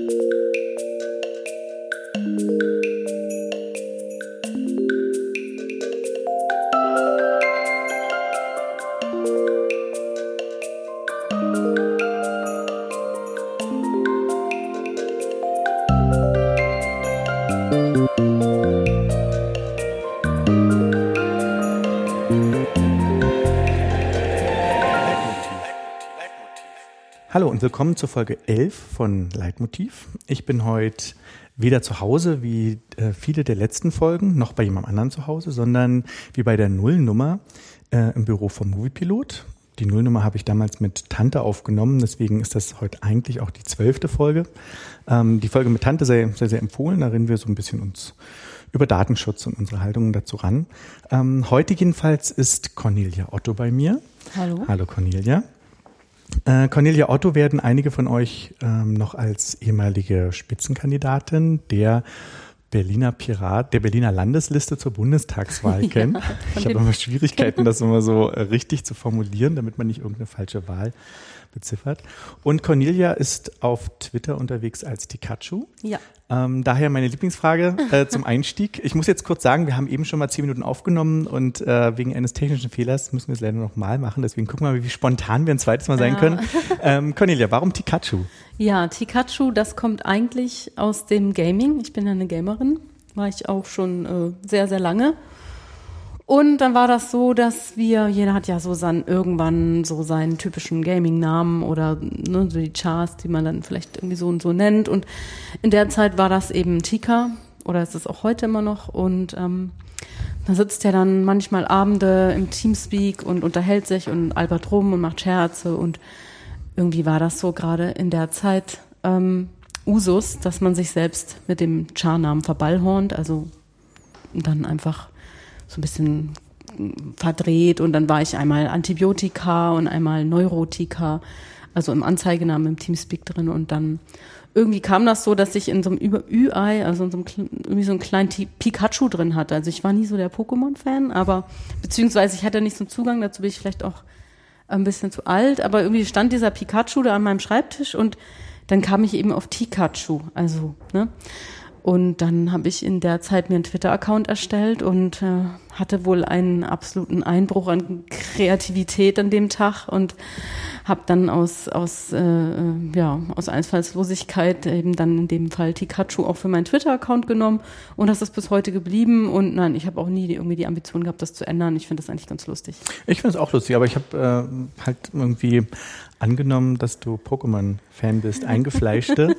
Hallo und willkommen zur Folge 11 von Leitmotiv. Ich bin heute weder zu Hause wie viele der letzten Folgen, noch bei jemand anderem zu Hause, sondern wie bei der Nullnummer im Büro vom Moviepilot. Die Nullnummer habe ich damals mit Tante aufgenommen, deswegen ist das heute eigentlich auch die 12. Folge. Die Folge mit Tante sei sehr, sehr empfohlen, da reden wir so ein bisschen uns über Datenschutz und unsere Haltungen dazu ran. Heute jedenfalls ist Cornelia Otto bei mir. Hallo. Hallo Cornelia. Cornelia Otto werden einige von euch noch als ehemalige Spitzenkandidatin der Berliner Landesliste zur Bundestagswahl kennen. Ich habe immer Schwierigkeiten, das immer so richtig zu formulieren, damit man nicht irgendeine falsche Wahl beziffert. Und Cornelia ist auf Twitter unterwegs als Tikachu. Ja. Daher meine Lieblingsfrage zum Einstieg. Ich muss jetzt kurz sagen, wir haben eben schon mal 10 Minuten aufgenommen und wegen eines technischen Fehlers müssen wir es leider noch mal machen. Deswegen gucken wir mal, wie spontan wir ein zweites Mal sein können. Cornelia, warum Tikachu? Ja, Tikachu, das kommt eigentlich aus dem Gaming. Ich bin ja eine Gamerin, war ich auch schon sehr, sehr lange. Und dann war das so, dass jeder hat ja so irgendwann so seinen typischen Gaming-Namen oder so die Chars, die man dann vielleicht irgendwie so und so nennt. Und in der Zeit war das eben Tika oder ist es auch heute immer noch. Und da sitzt er dann manchmal Abende im Teamspeak und unterhält sich und albert rum und macht Scherze. Und irgendwie war das so gerade in der Zeit Usus, dass man sich selbst mit dem Char-Namen verballhornt. Also dann einfach so ein bisschen verdreht und dann war ich einmal Antibiotika und einmal Neurotika, also im Anzeigenamen im Teamspeak drin und dann irgendwie kam das so, dass ich in so einem Ü-Ei, also in so einem, irgendwie so einen kleinen Pikachu drin hatte. Also ich war nie so der Pokémon-Fan, aber beziehungsweise ich hatte nicht so einen Zugang, dazu bin ich vielleicht auch ein bisschen zu alt, aber irgendwie stand dieser Pikachu da an meinem Schreibtisch und dann kam ich eben auf Tikachu, also, ne? Und dann habe ich in der Zeit mir einen Twitter-Account erstellt und hatte wohl einen absoluten Einbruch an Kreativität an dem Tag und habe dann aus Einfallslosigkeit eben dann in dem Fall Tikachu auch für meinen Twitter-Account genommen und das ist bis heute geblieben und nein, ich habe auch nie irgendwie die Ambition gehabt, das zu ändern. Ich finde das eigentlich ganz lustig. Ich finde es auch lustig, aber ich habe halt irgendwie angenommen, dass du Pokémon-Fan bist, eingefleischte.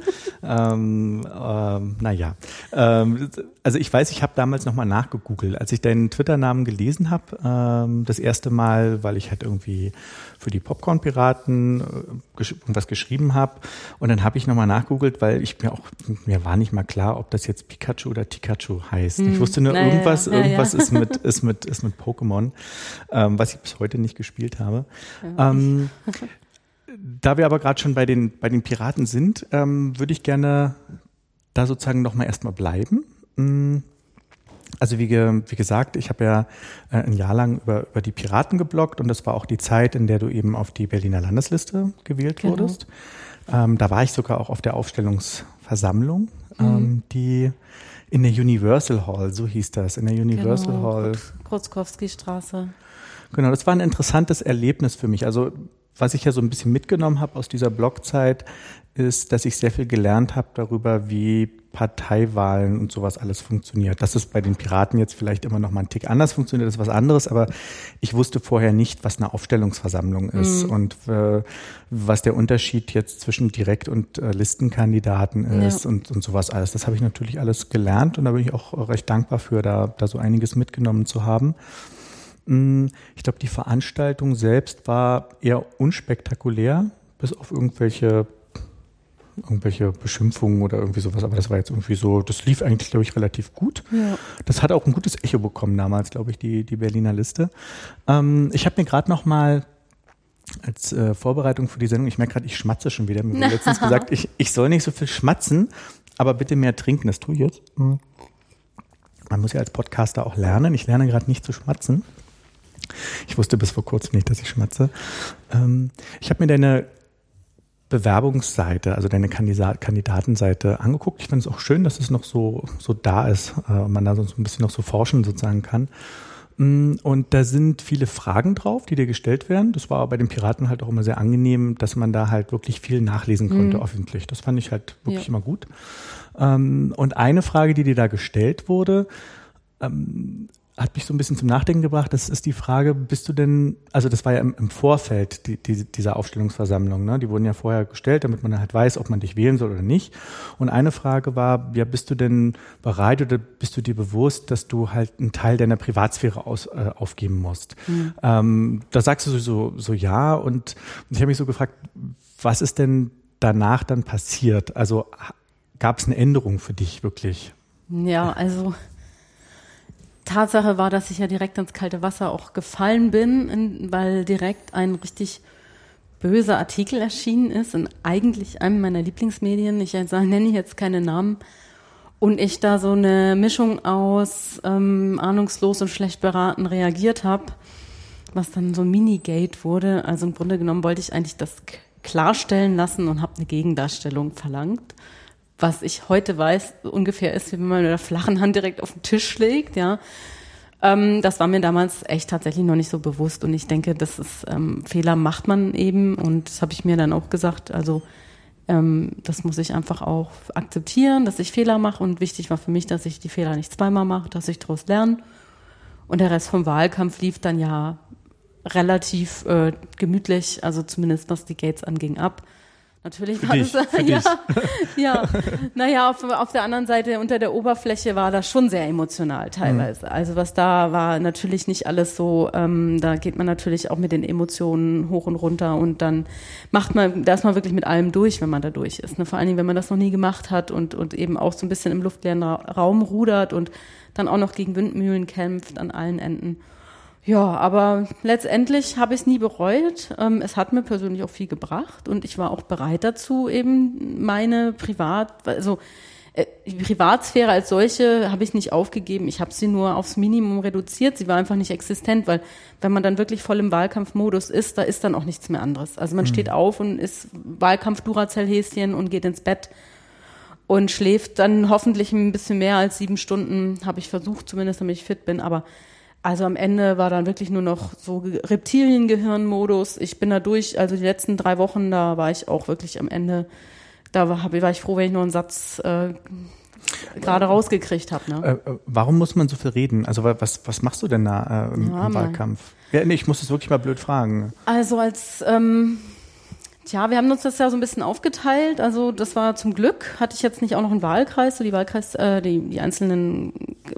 Also ich weiß, ich habe damals nochmal nachgegoogelt, als ich deinen Twitter-Namen gelesen habe, das erste Mal, weil ich halt irgendwie für die Popcorn-Piraten irgendwas geschrieben habe und dann habe ich nochmal nachgegoogelt, weil mir war nicht mal klar, ob das jetzt Pikachu oder Tikachu heißt. Ich wusste nur, irgendwas ist mit Pokémon, was ich bis heute nicht gespielt habe. Ja. Da wir aber gerade schon bei den Piraten sind, würde ich gerne da sozusagen nochmal erstmal bleiben. Also wie gesagt, ich habe ja ein Jahr lang über die Piraten gebloggt und das war auch die Zeit, in der du eben auf die Berliner Landesliste gewählt wurdest. Da war ich sogar auch auf der Aufstellungsversammlung, die in der Universal Hall, so hieß das, in der Universal Hall. Krotzkowski-Straße. Genau, das war ein interessantes Erlebnis für mich. Also was ich ja so ein bisschen mitgenommen habe aus dieser Blogzeit, ist, dass ich sehr viel gelernt habe darüber, wie Parteiwahlen und sowas alles funktioniert. Dass es bei den Piraten jetzt vielleicht immer noch mal einen Tick anders funktioniert, ist was anderes, aber ich wusste vorher nicht, was eine Aufstellungsversammlung ist und was der Unterschied jetzt zwischen Direkt- und Listenkandidaten ist und sowas alles. Das habe ich natürlich alles gelernt und da bin ich auch recht dankbar für, da so einiges mitgenommen zu haben. Ich glaube, die Veranstaltung selbst war eher unspektakulär, bis auf irgendwelche Beschimpfungen oder irgendwie sowas, aber das war jetzt irgendwie so, das lief eigentlich, glaube ich, relativ gut. Ja. Das hat auch ein gutes Echo bekommen damals, glaube ich, die Berliner Liste. Ich habe mir gerade noch mal als Vorbereitung für die Sendung, ich merke gerade, ich schmatze schon wieder, mir wurde letztens gesagt, ich soll nicht so viel schmatzen, aber bitte mehr trinken, das tue ich jetzt. Man muss ja als Podcaster auch lernen, ich lerne gerade nicht zu schmatzen. Ich wusste bis vor kurzem nicht, dass ich schmatze. Ich habe mir deine Bewerbungsseite, also deine Kandidatenseite angeguckt. Ich finde es auch schön, dass es noch so da ist und man da so ein bisschen noch so forschen sozusagen kann. Und da sind viele Fragen drauf, die dir gestellt werden. Das war bei den Piraten halt auch immer sehr angenehm, dass man da halt wirklich viel nachlesen konnte, öffentlich. Das fand ich halt wirklich immer gut. Und eine Frage, die dir da gestellt wurde, hat mich so ein bisschen zum Nachdenken gebracht. Das ist die Frage, bist du denn, also das war ja im Vorfeld dieser Aufstellungsversammlung, ne? Die wurden ja vorher gestellt, damit man halt weiß, ob man dich wählen soll oder nicht. Und eine Frage war, ja, bist du denn bereit oder bist du dir bewusst, dass du halt einen Teil deiner Privatsphäre aufgeben musst? Da sagst du so ja, und ich habe mich so gefragt, was ist denn danach dann passiert? Also gab es eine Änderung für dich wirklich? Ja, also Tatsache war, dass ich ja direkt ins kalte Wasser auch gefallen bin, weil direkt ein richtig böser Artikel erschienen ist in eigentlich einem meiner Lieblingsmedien. Ich nenne jetzt keine Namen. Und ich da so eine Mischung aus ahnungslos und schlecht beraten reagiert habe, was dann so ein Minigate wurde. Also im Grunde genommen wollte ich eigentlich das klarstellen lassen und habe eine Gegendarstellung verlangt. Was ich heute weiß, ungefähr ist, wie wenn man mit der flachen Hand direkt auf den Tisch schlägt, ja. Das war mir damals echt tatsächlich noch nicht so bewusst und ich denke, das ist, Fehler macht man eben und das habe ich mir dann auch gesagt, also das muss ich einfach auch akzeptieren, dass ich Fehler mache und wichtig war für mich, dass ich die Fehler nicht zweimal mache, dass ich daraus lerne und der Rest vom Wahlkampf lief dann ja relativ gemütlich, also zumindest was die Gates anging, ab. Natürlich war das, naja, auf der anderen Seite, unter der Oberfläche war das schon sehr emotional teilweise. Also was da war, natürlich nicht alles so, da geht man natürlich auch mit den Emotionen hoch und runter und dann da ist man wirklich mit allem durch, wenn man da durch ist. Ne? Vor allen Dingen, wenn man das noch nie gemacht hat und eben auch so ein bisschen im luftleeren Raum rudert und dann auch noch gegen Windmühlen kämpft an allen Enden. Ja, aber letztendlich habe ich es nie bereut. Es hat mir persönlich auch viel gebracht und ich war auch bereit dazu, eben meine die Privatsphäre als solche habe ich nicht aufgegeben. Ich habe sie nur aufs Minimum reduziert. Sie war einfach nicht existent, weil wenn man dann wirklich voll im Wahlkampfmodus ist, da ist dann auch nichts mehr anderes. Also man steht auf und ist Wahlkampf-Duracell-Häschen und geht ins Bett und schläft dann hoffentlich ein bisschen mehr als 7 Stunden, habe ich versucht, zumindest damit ich fit bin, aber also am Ende war dann wirklich nur noch so Reptiliengehirnmodus. Ich bin da durch, also die letzten 3 Wochen, da war ich auch wirklich am Ende, war ich froh, wenn ich nur einen Satz gerade rausgekriegt habe. Ne? Warum muss man so viel reden? Also was machst du denn da im Wahlkampf? Ja, nee, ich muss das wirklich mal blöd fragen. Also wir haben uns das ja so ein bisschen aufgeteilt. Also das war zum Glück, hatte ich jetzt nicht auch noch einen Wahlkreis, so die die einzelnen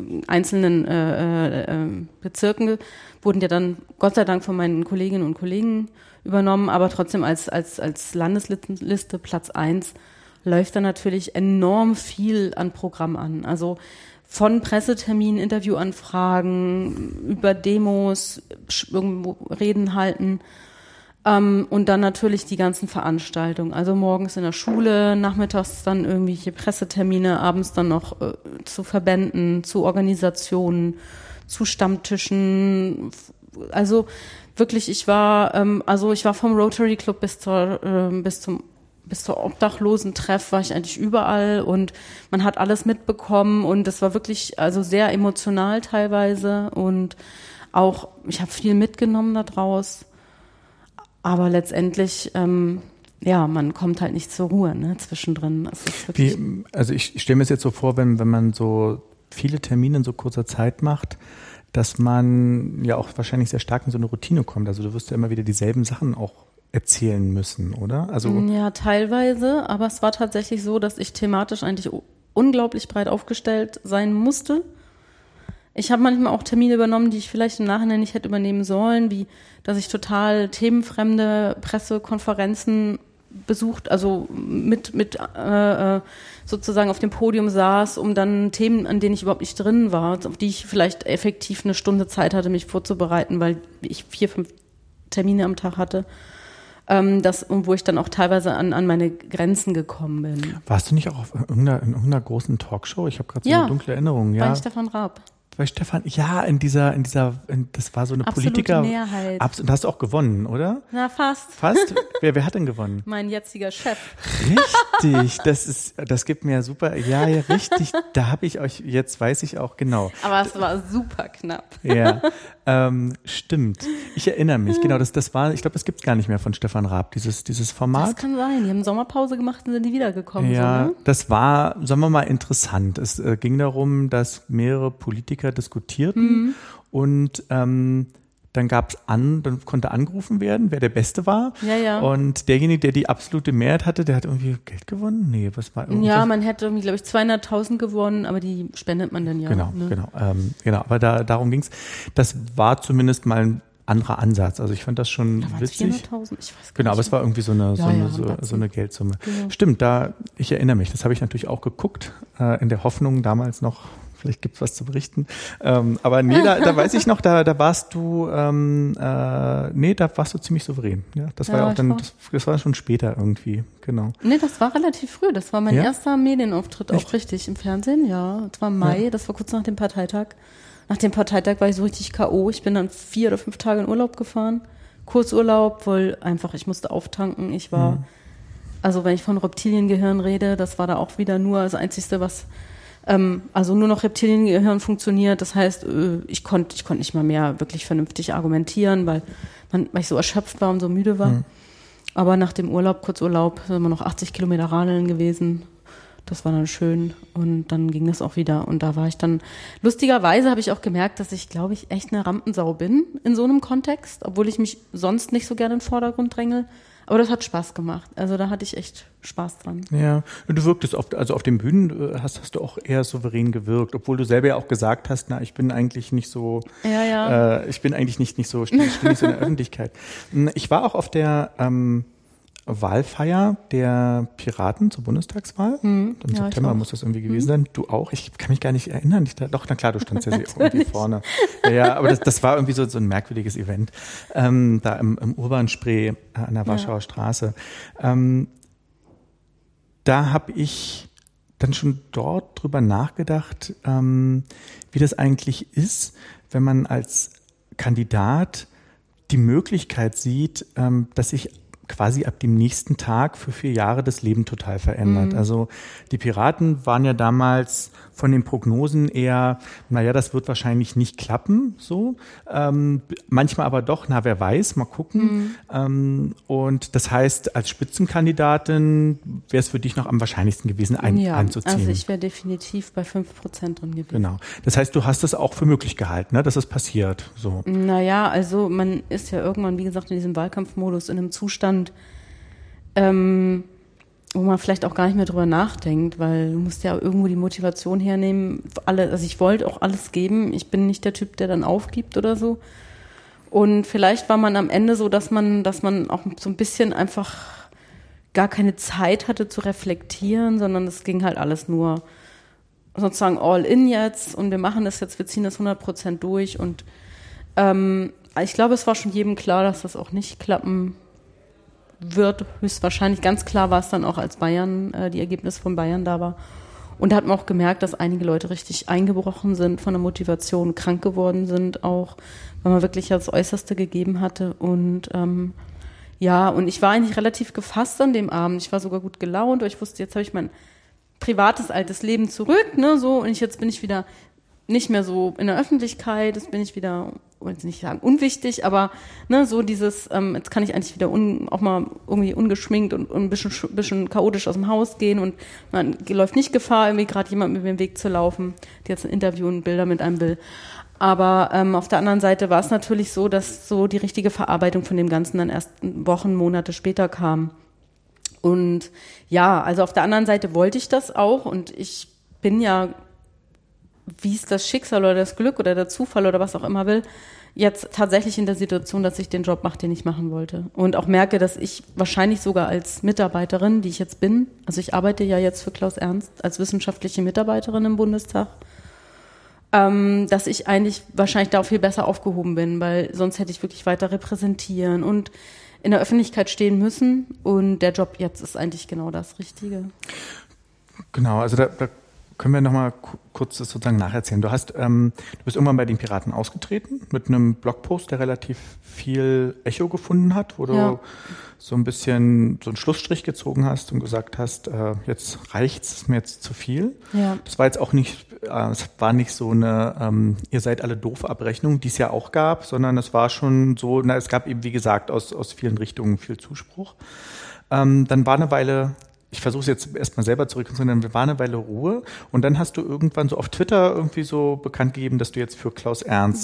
Bezirken wurden ja dann Gott sei Dank von meinen Kolleginnen und Kollegen übernommen, aber trotzdem als Landesliste Platz 1 läuft da natürlich enorm viel an Programm an. Also von Presseterminen, Interviewanfragen, über Demos, irgendwo Reden halten. Und dann natürlich die ganzen Veranstaltungen, also morgens in der Schule, nachmittags dann irgendwelche Pressetermine, abends dann noch zu Verbänden, zu Organisationen, zu Stammtischen. Also wirklich, ich war vom Rotary Club bis zur Obdachlosentreff war ich eigentlich überall und man hat alles mitbekommen und das war wirklich also sehr emotional teilweise und auch, ich habe viel mitgenommen da draus. Aber letztendlich, man kommt halt nicht zur Ruhe, ne, zwischendrin. Das ist wirklich also ich stelle mir es jetzt so vor, wenn man so viele Termine in so kurzer Zeit macht, dass man ja auch wahrscheinlich sehr stark in so eine Routine kommt. Also du wirst ja immer wieder dieselben Sachen auch erzählen müssen, oder? Also ja, teilweise, aber es war tatsächlich so, dass ich thematisch eigentlich unglaublich breit aufgestellt sein musste. Ich habe manchmal auch Termine übernommen, die ich vielleicht im Nachhinein nicht hätte übernehmen sollen, wie dass ich total themenfremde Pressekonferenzen besucht, also mit sozusagen auf dem Podium saß, um dann Themen, an denen ich überhaupt nicht drin war, auf die ich vielleicht effektiv 1 Stunde Zeit hatte, mich vorzubereiten, weil ich 4, 5 Termine am Tag hatte. Wo ich dann auch teilweise an meine Grenzen gekommen bin. Warst du nicht auch in irgendeiner großen Talkshow? Ich habe gerade so eine dunkle Erinnerung. Ja, bei Stefan Raab. bei Stefan, ja, das war so eine Absolute Politiker. Mehrheit. Und hast auch gewonnen, oder? Na, fast. Fast? Wer hat denn gewonnen? Mein jetziger Chef. Richtig, das gibt mir super, ja, richtig, da habe ich euch, jetzt weiß ich auch genau. Aber es war super knapp. Ja, stimmt. Ich erinnere mich, genau, das war, ich glaube, das gibt es gar nicht mehr von Stefan Raab, dieses Format. Das kann sein, die haben Sommerpause gemacht und sind die wiedergekommen. Ja, so, ne? das war, sagen wir mal, interessant. Es ging darum, dass mehrere Politiker diskutierten und dann dann konnte angerufen werden, wer der Beste war. Ja, ja. Und derjenige, der die absolute Mehrheit hatte, der hat irgendwie Geld gewonnen? Nee, was war irgendwas? Ja, man hätte irgendwie, glaube ich, 200.000 gewonnen, aber die spendet man dann ja. Genau, ne? genau. Aber darum ging's. Das war zumindest mal ein anderer Ansatz. Also ich fand das schon witzig. 400.000? Ich weiß gar Genau, nicht. aber es war irgendwie so eine Geldsumme. Genau. Stimmt, ich erinnere mich, das habe ich natürlich auch geguckt, in der Hoffnung damals noch, vielleicht gibt's was zu berichten. Aber nee, da weiß ich noch, da warst du, da warst du ziemlich souverän. Ja, das war ja auch dann, das war schon später irgendwie, genau. Nee, das war relativ früh. Das war mein Ja? erster Medienauftritt Echt? auch richtig im Fernsehen, ja. Das war im Mai, das war kurz nach dem Parteitag. Nach dem Parteitag war ich so richtig K.O. Ich bin dann 4 oder 5 Tage in Urlaub gefahren. Kurzurlaub, weil einfach, ich musste auftanken. Ich war, also wenn ich von Reptiliengehirn rede, das war da auch wieder nur das Einzige, was, also nur noch Reptiliengehirn funktioniert. Das heißt, ich konnte nicht mal mehr wirklich vernünftig argumentieren, weil ich so erschöpft war und so müde war. Aber nach dem Kurzurlaub, sind wir noch 80 Kilometer radeln gewesen. Das war dann schön und dann ging das auch wieder. Und da war ich dann, lustigerweise habe ich auch gemerkt, dass ich, glaube ich, echt eine Rampensau bin in so einem Kontext, obwohl ich mich sonst nicht so gerne in den Vordergrund dränge. Aber das hat Spaß gemacht. Also da hatte ich echt Spaß dran. Ja, du wirktest oft, also auf den Bühnen hast du auch eher souverän gewirkt, obwohl du selber ja auch gesagt hast, ich bin eigentlich nicht so, ich bin eigentlich nicht so, stehe nicht so in der Öffentlichkeit. Ich war auch auf der Wahlfeier der Piraten zur Bundestagswahl. Im September muss das irgendwie gewesen sein. Du auch? Ich kann mich gar nicht erinnern. Doch, na klar, du standst ja irgendwie vorne. Ja, aber das war irgendwie so ein merkwürdiges Event. Da im Urban-Spree an der Warschauer Straße. Da habe ich dann schon dort drüber nachgedacht, wie das eigentlich ist, wenn man als Kandidat die Möglichkeit sieht, dass sich quasi ab dem nächsten Tag für 4 Jahre das Leben total verändert. Also die Piraten waren ja damals von den Prognosen eher, das wird wahrscheinlich nicht klappen, so. Manchmal aber doch, wer weiß, mal gucken. Und das heißt, als Spitzenkandidatin wäre es für dich noch am wahrscheinlichsten gewesen, einzuziehen. Also ich wäre definitiv bei 5% drin gewesen. Genau. Das heißt, du hast es auch für möglich gehalten, dass es passiert, so. Also man ist ja irgendwann, wie gesagt, in diesem Wahlkampfmodus in einem Zustand, wo man vielleicht auch gar nicht mehr drüber nachdenkt, weil du musst ja irgendwo die Motivation hernehmen. Also ich wollte auch alles geben. Ich bin nicht der Typ, der dann aufgibt oder so. Und vielleicht war man am Ende so, dass man auch so ein bisschen einfach gar keine Zeit hatte zu reflektieren, sondern es ging halt alles nur sozusagen all in jetzt und wir machen das jetzt, wir ziehen das 100% durch und ich glaube, es war schon jedem klar, dass das auch nicht klappen wird, höchstwahrscheinlich. Ganz klar war es dann auch, als Bayern, die Ergebnisse von Bayern da war. Und da hat man auch gemerkt, dass einige Leute richtig eingebrochen sind von der Motivation, krank geworden sind auch, weil man wirklich das Äußerste gegeben hatte. Und und ich war eigentlich relativ gefasst an dem Abend. Ich war sogar gut gelaunt, weil ich wusste, jetzt habe ich mein privates, altes Leben zurück, und jetzt bin ich wieder nicht mehr so in der Öffentlichkeit, jetzt bin ich wieder, ich will nicht sagen unwichtig, aber so dieses, jetzt kann ich eigentlich wieder auch mal irgendwie ungeschminkt und ein bisschen chaotisch aus dem Haus gehen und man läuft nicht Gefahr, irgendwie gerade jemand über den Weg zu laufen, der jetzt ein Interview und Bilder mit einem will. Aber auf der anderen Seite war es natürlich so, dass so die richtige Verarbeitung von dem Ganzen dann erst Wochen, Monate später kam. Und also auf der anderen Seite wollte ich das auch und ich bin ja, wie es das Schicksal oder das Glück oder der Zufall oder was auch immer will, jetzt tatsächlich in der Situation, dass ich den Job mache, den ich machen wollte. Und auch merke, dass ich wahrscheinlich sogar als Mitarbeiterin, die ich jetzt bin, also ich arbeite ja jetzt für Klaus Ernst als wissenschaftliche Mitarbeiterin im Bundestag, dass ich eigentlich wahrscheinlich da auch viel besser aufgehoben bin, weil sonst hätte ich wirklich weiter repräsentieren und in der Öffentlichkeit stehen müssen. Und der Job jetzt ist eigentlich genau das Richtige. Genau, also da Können wir nochmal kurz das sozusagen nacherzählen? Du bist irgendwann bei den Piraten ausgetreten mit einem Blogpost, der relativ viel Echo gefunden hat, wo du so ein bisschen so einen Schlussstrich gezogen hast und gesagt hast, jetzt reicht's, ist mir jetzt zu viel. Ja. Das war jetzt auch nicht, es war nicht so eine ihr seid alle doof Abrechnung, die es ja auch gab, sondern es war schon so, es gab eben, wie gesagt, aus vielen Richtungen viel Zuspruch. Dann war eine Weile, ich versuche es jetzt erstmal selber zurückzunehmen, dann war eine Weile Ruhe und dann hast du irgendwann so auf Twitter irgendwie so bekannt gegeben, dass du jetzt für Klaus Ernst,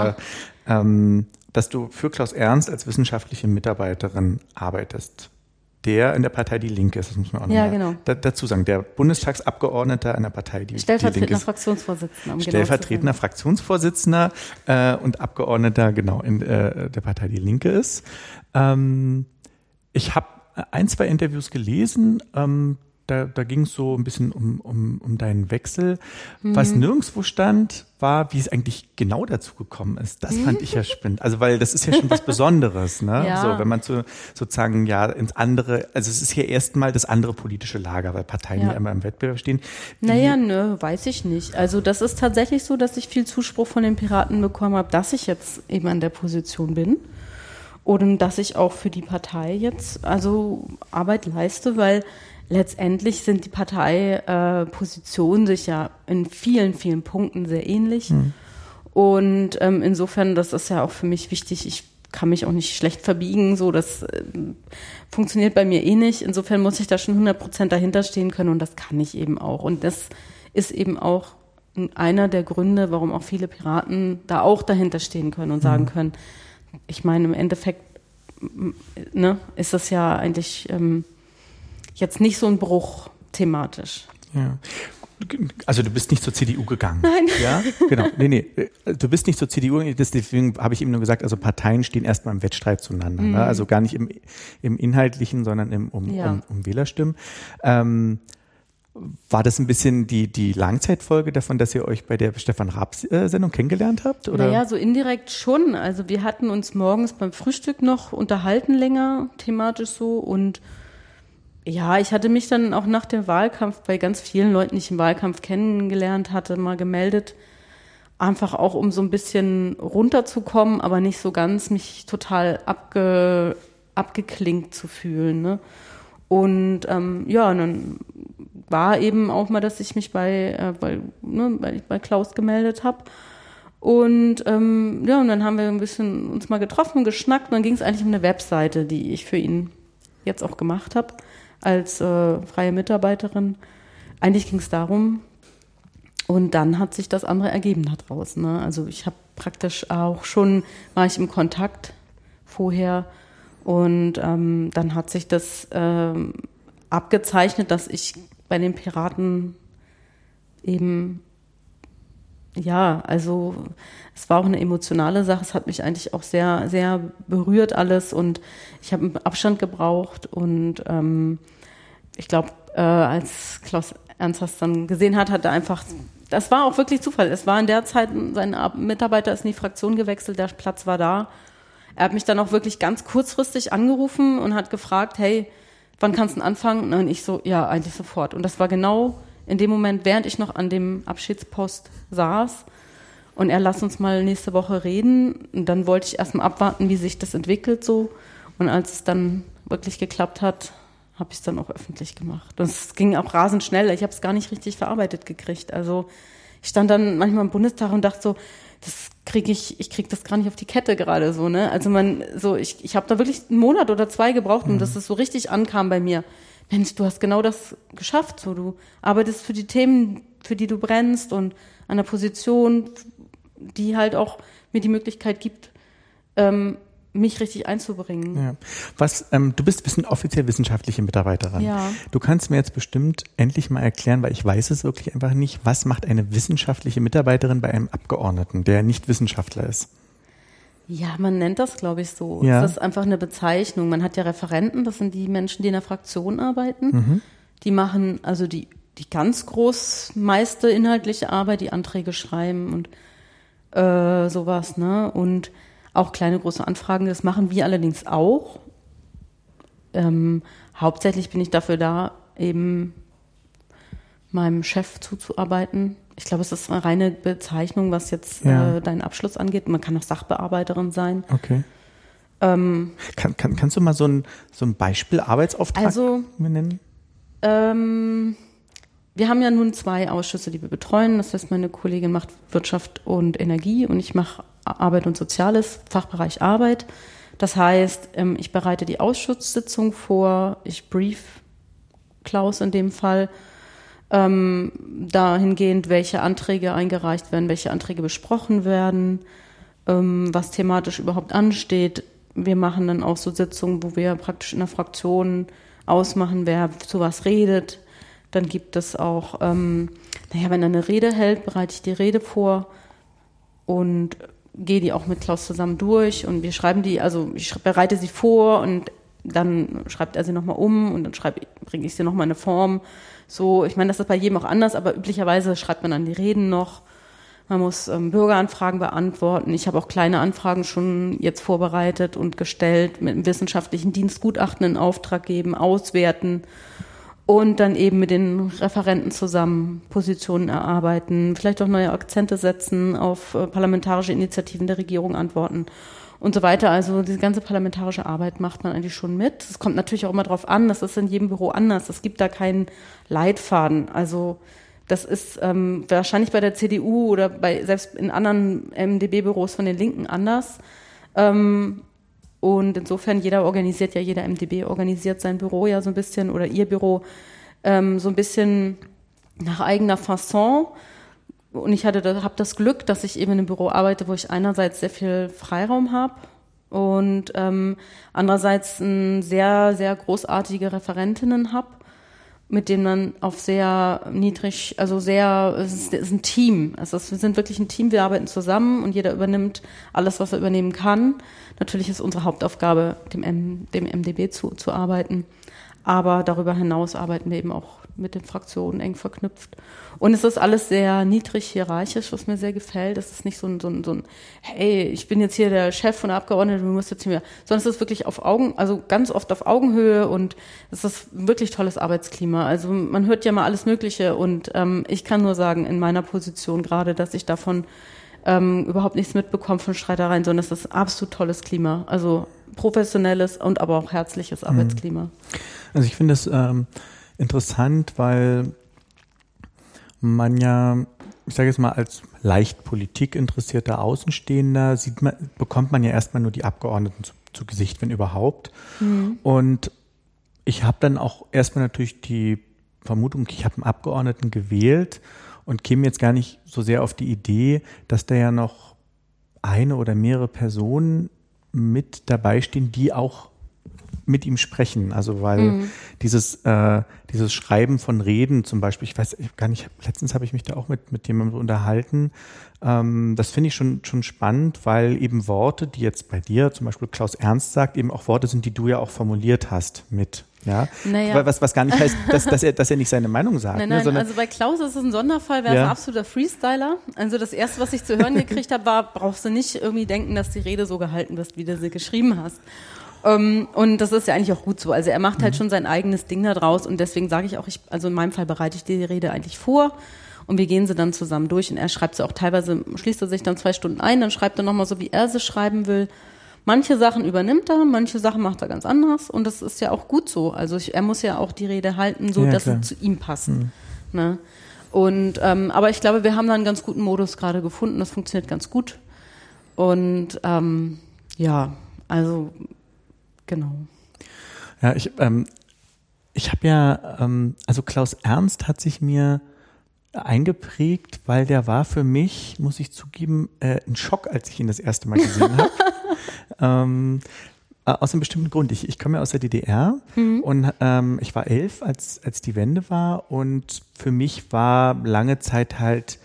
dass du für Klaus Ernst als wissenschaftliche Mitarbeiterin arbeitest, der in der Partei Die Linke ist, das muss man auch nochmal dazu sagen, der Bundestagsabgeordneter einer Partei, die stellvertretender Fraktionsvorsitzender. Stellvertretender Fraktionsvorsitzender und Abgeordneter, genau, in der Partei Die Linke ist. Ich habe 1, 2 Interviews gelesen, da ging es so ein bisschen um deinen Wechsel. Was nirgendwo stand, war, wie es eigentlich genau dazu gekommen ist. Das fand ich ja spannend. Also, weil das ist ja schon was Besonderes, ne? Ja. So, wenn man sozusagen ins andere, also es ist hier erstmal das andere politische Lager, weil Parteien ja immer im Wettbewerb stehen. Weiß ich nicht. Also das ist tatsächlich so, dass ich viel Zuspruch von den Piraten bekommen habe, dass ich jetzt eben an der Position bin. Und dass ich auch für die Partei jetzt also Arbeit leiste, weil letztendlich sind die Parteipositionen sich ja in vielen, vielen Punkten sehr ähnlich. Und insofern, das ist ja auch für mich wichtig, ich kann mich auch nicht schlecht verbiegen, so das funktioniert bei mir eh nicht. Insofern muss ich da schon 100% dahinter stehen können und das kann ich eben auch. Und das ist eben auch einer der Gründe, warum auch viele Piraten da auch dahinter stehen können und sagen können, ich meine, im Endeffekt ist das ja eigentlich jetzt nicht so ein Bruch thematisch. Ja. Also du bist nicht zur CDU gegangen. Nein. Ja, genau. Nee. Du bist nicht zur CDU, deswegen habe ich eben nur gesagt, also Parteien stehen erstmal im Wettstreit zueinander. Ne? Also gar nicht im Inhaltlichen, sondern um Wählerstimmen. War das ein bisschen die Langzeitfolge davon, dass ihr euch bei der Stefan Raab-Sendung kennengelernt habt? Oder? Naja, so indirekt schon. Also wir hatten uns morgens beim Frühstück noch unterhalten länger, thematisch so. Und ja, ich hatte mich dann auch nach dem Wahlkampf bei ganz vielen Leuten, die ich im Wahlkampf kennengelernt hatte, mal gemeldet. Einfach auch, um so ein bisschen runterzukommen, aber nicht so ganz mich total abgeklingt zu fühlen, ne? Und dann war eben auch mal, dass ich mich bei Klaus gemeldet habe. Und und dann haben wir ein bisschen uns mal getroffen, geschnackt. Und dann ging es eigentlich um eine Webseite, die ich für ihn jetzt auch gemacht habe, als freie Mitarbeiterin. Eigentlich ging es darum. Und dann hat sich das andere ergeben da draußen. Ne? Also ich habe praktisch auch schon, war ich im Kontakt vorher. Und dann hat sich das abgezeichnet, dass ich bei den Piraten eben, also es war auch eine emotionale Sache, es hat mich eigentlich auch sehr, sehr berührt alles und ich habe einen Abstand gebraucht und ich glaube, als Klaus Ernst das dann gesehen hat er einfach, das war auch wirklich Zufall, es war in der Zeit, sein Mitarbeiter ist in die Fraktion gewechselt, der Platz war da. Er hat mich dann auch wirklich ganz kurzfristig angerufen und hat gefragt, hey, wann kannst du denn anfangen? Und ich so, ja, eigentlich sofort. Und das war genau in dem Moment, während ich noch an dem Abschiedspost saß. Und er lass uns mal nächste Woche reden. Und dann wollte ich erstmal abwarten, wie sich das entwickelt so. Und als es dann wirklich geklappt hat, habe ich es dann auch öffentlich gemacht. Und es ging auch rasend schnell. Ich habe es gar nicht richtig verarbeitet gekriegt. Also ich stand dann manchmal im Bundestag und dachte so, ich krieg das gar nicht auf die Kette gerade so, ne? Also ich habe da wirklich 1 Monat oder 2 gebraucht, um dass es so richtig ankam bei mir. Mensch, du hast genau das geschafft, so du arbeitest für die Themen, für die du brennst und an einer Position, die halt auch mir die Möglichkeit gibt, mich richtig einzubringen. Ja. Du bist offiziell wissenschaftliche Mitarbeiterin. Ja. Du kannst mir jetzt bestimmt endlich mal erklären, weil ich weiß es wirklich einfach nicht, was macht eine wissenschaftliche Mitarbeiterin bei einem Abgeordneten, der nicht Wissenschaftler ist? Ja, man nennt das, glaube ich, so. Ja. Das ist einfach eine Bezeichnung. Man hat ja Referenten, das sind die Menschen, die in der Fraktion arbeiten. Die machen also die ganz meiste inhaltliche Arbeit, die Anträge schreiben und sowas, ne? Und auch kleine, große Anfragen, das machen wir allerdings auch. Hauptsächlich bin ich dafür da, eben meinem Chef zuzuarbeiten. Ich glaube, es ist eine reine Bezeichnung, was jetzt deinen Abschluss angeht. Man kann auch Sachbearbeiterin sein. Okay. Kannst du mal so ein Beispiel Arbeitsauftrag mir nennen? Wir haben ja nun 2 Ausschüsse, die wir betreuen. Das heißt, meine Kollegin macht Wirtschaft und Energie und ich mache Arbeit und Soziales, Fachbereich Arbeit. Das heißt, ich bereite die Ausschusssitzung vor, ich brief Klaus in dem Fall, dahingehend, welche Anträge eingereicht werden, welche Anträge besprochen werden, was thematisch überhaupt ansteht. Wir machen dann auch so Sitzungen, wo wir praktisch in der Fraktion ausmachen, wer zu was redet. Dann gibt es auch, wenn er eine Rede hält, bereite ich die Rede vor und gehe die auch mit Klaus zusammen durch und wir schreiben die, also ich bereite sie vor und dann schreibt er sie nochmal um und dann bringe ich sie nochmal in eine Form. So, ich meine, das ist bei jedem auch anders, aber üblicherweise schreibt man dann die Reden noch. Man muss Bürgeranfragen beantworten. Ich habe auch kleine Anfragen schon jetzt vorbereitet und gestellt, mit einem wissenschaftlichen Dienstgutachten in Auftrag geben, auswerten und dann eben mit den Referenten zusammen Positionen erarbeiten, vielleicht auch neue Akzente setzen, auf parlamentarische Initiativen der Regierung antworten und so weiter. Also diese ganze parlamentarische Arbeit macht man eigentlich schon mit. Es kommt natürlich auch immer darauf an, das ist in jedem Büro anders. Es gibt da keinen Leitfaden. Also das ist wahrscheinlich bei der CDU oder selbst in anderen MdB-Büros von den Linken anders. Und insofern jeder MdB organisiert sein Büro ja so ein bisschen oder ihr Büro so ein bisschen nach eigener Fasson. Und ich habe das Glück, dass ich eben in einem Büro arbeite, wo ich einerseits sehr viel Freiraum habe und andererseits sehr, sehr großartige Referentinnen habe, mit denen man auf sehr niedrig, es ist ein Team. Also wir sind wirklich ein Team, wir arbeiten zusammen und jeder übernimmt alles, was er übernehmen kann. Natürlich ist unsere Hauptaufgabe, dem MdB zu arbeiten. Aber darüber hinaus arbeiten wir eben auch mit den Fraktionen eng verknüpft. Und es ist alles sehr niedrig hierarchisch, was mir sehr gefällt. Es ist nicht so ein hey, ich bin jetzt hier der Chef von der Abgeordneten, du musst jetzt hier, sondern es ist wirklich ganz oft auf Augenhöhe und es ist ein wirklich tolles Arbeitsklima. Also man hört ja mal alles Mögliche und ich kann nur sagen, in meiner Position gerade, dass ich davon überhaupt nichts mitbekomme von Streitereien, sondern es ist ein absolut tolles Klima. Also professionelles und aber auch herzliches Arbeitsklima. Also ich finde es interessant, weil man ja, ich sage jetzt mal, als leicht politikinteressierter Außenstehender bekommt man ja erstmal nur die Abgeordneten zu Gesicht, wenn überhaupt. Mhm. Und ich habe dann auch erstmal natürlich die Vermutung, ich habe einen Abgeordneten gewählt und käme jetzt gar nicht so sehr auf die Idee, dass da ja noch eine oder mehrere Personen mit dabei stehen, die auch mit ihm sprechen. Also weil dieses Schreiben von Reden zum Beispiel, ich weiß gar nicht, letztens habe ich mich da auch mit jemandem unterhalten. Das finde ich schon spannend, weil eben Worte, die jetzt bei dir zum Beispiel Klaus Ernst sagt, eben auch Worte sind, die du ja auch formuliert hast mit. Ja, naja. Was gar nicht heißt, dass er nicht seine Meinung sagt. Nein, ne, also bei Klaus ist es ein Sonderfall, er ist ein absoluter Freestyler. Also das Erste, was ich zu hören gekriegt habe, war, brauchst du nicht irgendwie denken, dass die Rede so gehalten wird, wie du sie geschrieben hast. Und das ist ja eigentlich auch gut so. Also er macht halt schon sein eigenes Ding da draus und deswegen sage ich auch, also in meinem Fall bereite ich die Rede eigentlich vor und wir gehen sie dann zusammen durch und er schreibt sie auch teilweise, schließt er sich dann 2 Stunden ein, dann schreibt er nochmal so, wie er sie schreiben will. Manche Sachen übernimmt er, manche Sachen macht er ganz anders und das ist ja auch gut so. Also er muss ja auch die Rede halten, so dass sie zu ihm passen. Ne? Und aber ich glaube, wir haben da einen ganz guten Modus gerade gefunden, das funktioniert ganz gut. Und also genau. Ja, ich habe ja, also Klaus Ernst hat sich mir eingeprägt, weil der war für mich, muss ich zugeben, ein Schock, als ich ihn das erste Mal gesehen habe. Aus einem bestimmten Grund. Ich komme ja aus der DDR und ich war 11, als die Wende war und für mich war lange Zeit halt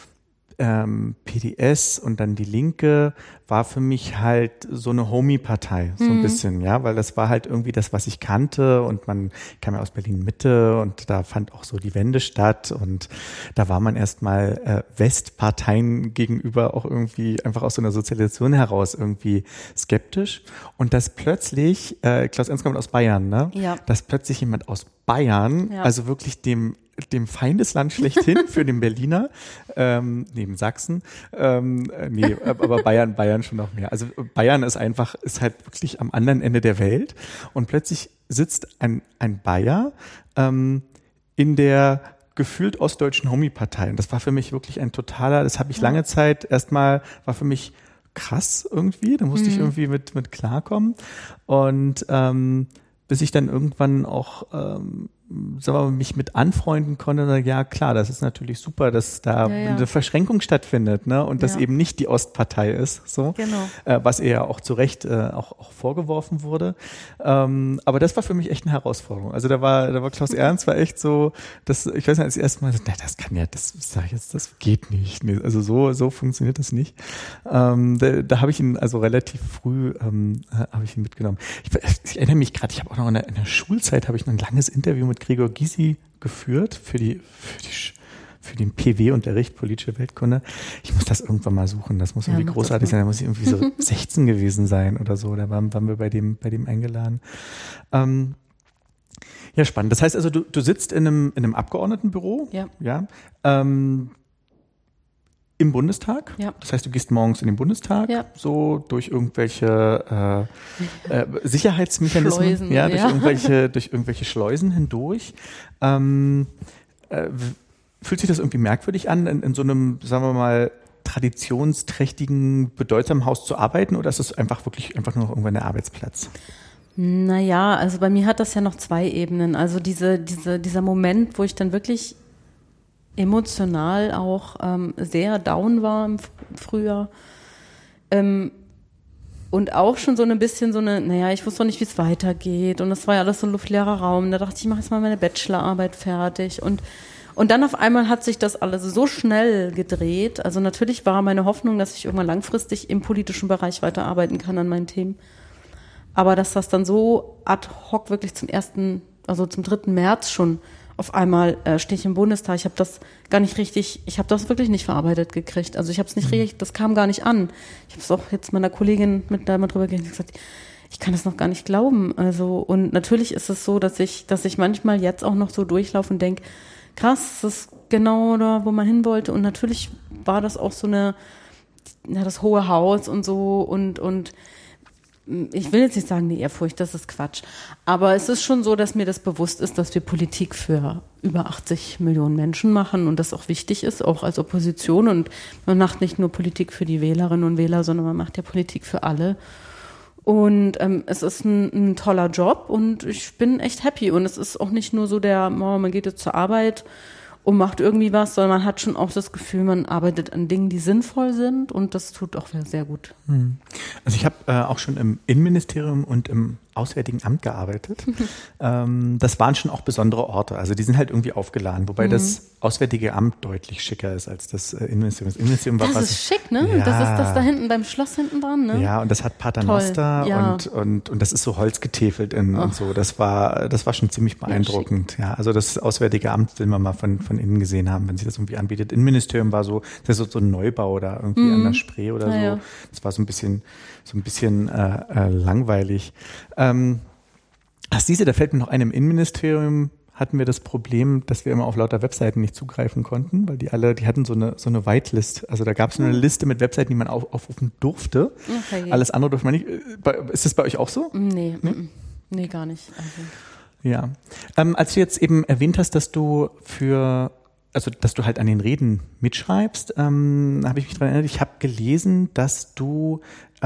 PDS und dann die Linke war für mich halt so eine Homie-Partei, so ein bisschen, ja, weil das war halt irgendwie das, was ich kannte und man kam ja aus Berlin-Mitte und da fand auch so die Wende statt und da war man erstmal Westparteien gegenüber auch irgendwie einfach aus so einer Sozialisation heraus irgendwie skeptisch und dass plötzlich, Klaus Ernst kommt aus Bayern, ne? Ja. Dass plötzlich jemand aus Bayern, also wirklich dem dem Feindesland schlechthin für den Berliner, neben Sachsen. Nee, aber Bayern schon noch mehr. Also Bayern ist halt wirklich am anderen Ende der Welt und plötzlich sitzt ein Bayer in der gefühlt ostdeutschen Homie-Partei. Und das war für mich wirklich das habe ich lange Zeit war für mich krass irgendwie, da musste ich irgendwie mit klarkommen. Und bis ich dann irgendwann auch mich mit anfreunden konnte, sage, ja klar, das ist natürlich super, dass da eine Verschränkung stattfindet, ne? Und das eben nicht die Ostpartei ist, so, genau. Was ihr ja auch zu Recht auch vorgeworfen wurde. Aber das war für mich echt eine Herausforderung. Also da war Klaus Ernst war echt so, ich weiß nicht, als erstes Mal, das geht nicht. Nee, also so funktioniert das nicht. Da habe ich ihn also relativ früh habe ich ihn mitgenommen. Ich erinnere mich gerade, ich habe auch noch in der Schulzeit habe ich noch ein langes Interview mit Gregor Gysi geführt für den PW-Unterricht, politische Weltkunde. Ich muss das irgendwann mal suchen, das muss irgendwie großartig sein, da muss ich irgendwie so 16 gewesen sein oder so, da waren wir bei dem eingeladen. Ja, spannend. Das heißt also, du sitzt in einem Abgeordnetenbüro, ja, im Bundestag. Ja. Das heißt, du gehst morgens in den Bundestag, so durch irgendwelche Sicherheitsmechanismen, Schleusen, durch irgendwelche Schleusen hindurch. Fühlt sich das irgendwie merkwürdig an, in so einem, sagen wir mal, traditionsträchtigen, bedeutsamen Haus zu arbeiten, oder ist es einfach nur noch irgendwann der Arbeitsplatz? Naja, also bei mir hat das ja noch 2 Ebenen. Also dieser Moment, wo ich dann wirklich emotional auch sehr down war im Frühjahr und auch schon so ein bisschen ich wusste noch nicht, wie es weitergeht, und das war ja alles so ein luftleerer Raum. Da dachte ich mache jetzt mal meine Bachelorarbeit fertig und dann auf einmal hat sich das alles so schnell gedreht. Also natürlich war meine Hoffnung, dass ich irgendwann langfristig im politischen Bereich weiterarbeiten kann an meinen Themen, aber dass das dann so ad hoc wirklich zum 3. März schon auf einmal stehe ich im Bundestag. Ich habe das wirklich nicht verarbeitet gekriegt. Also ich habe es nicht richtig, das kam gar nicht an. Ich habe es auch jetzt meiner Kollegin mit da mal drüber geredet und gesagt, ich kann das noch gar nicht glauben. Also, und natürlich ist es so, dass ich manchmal jetzt auch noch so durchlaufe und denke, krass, das ist genau da, wo man hin wollte. Und natürlich war das auch so das Hohe Haus und so und ich will jetzt nicht sagen, die Ehrfurcht, das ist Quatsch. Aber es ist schon so, dass mir das bewusst ist, dass wir Politik für über 80 Millionen Menschen machen und das auch wichtig ist, auch als Opposition. Und man macht nicht nur Politik für die Wählerinnen und Wähler, sondern man macht ja Politik für alle. Und es ist ein toller Job und ich bin echt happy. Und es ist auch nicht nur so man geht jetzt zur Arbeit und macht irgendwie was, sondern man hat schon auch das Gefühl, man arbeitet an Dingen, die sinnvoll sind, und das tut auch sehr gut. Also ich habe auch schon im Innenministerium und im Auswärtigen Amt gearbeitet. Das waren schon auch besondere Orte. Also die sind halt irgendwie aufgeladen, wobei das Auswärtige Amt deutlich schicker ist als das Innenministerium. Das Innenministerium war ist schick, ne? Ja. Das ist das da hinten beim Schloss hinten dran, ne? Ja, und das hat Paternoster und das ist so holzgetäfelt und so. Das war schon ziemlich beeindruckend. Ja, also das Auswärtige Amt will man mal von innen gesehen haben, wenn sich das irgendwie anbietet. Innenministerium war so ein Neubau da irgendwie an der Spree oder so. Ja. Das war so ein bisschen langweilig. Da fällt mir noch ein, im Innenministerium hatten wir das Problem, dass wir immer auf lauter Webseiten nicht zugreifen konnten, weil die hatten so eine Whitelist. Also da gab es eine Liste mit Webseiten, die man aufrufen durfte. Okay. Alles andere durfte man nicht. Ist das bei euch auch so? Nee, gar nicht. Also. Ja. Als du jetzt eben erwähnt hast, dass du halt an den Reden mitschreibst, habe ich mich daran erinnert, ich habe gelesen, dass du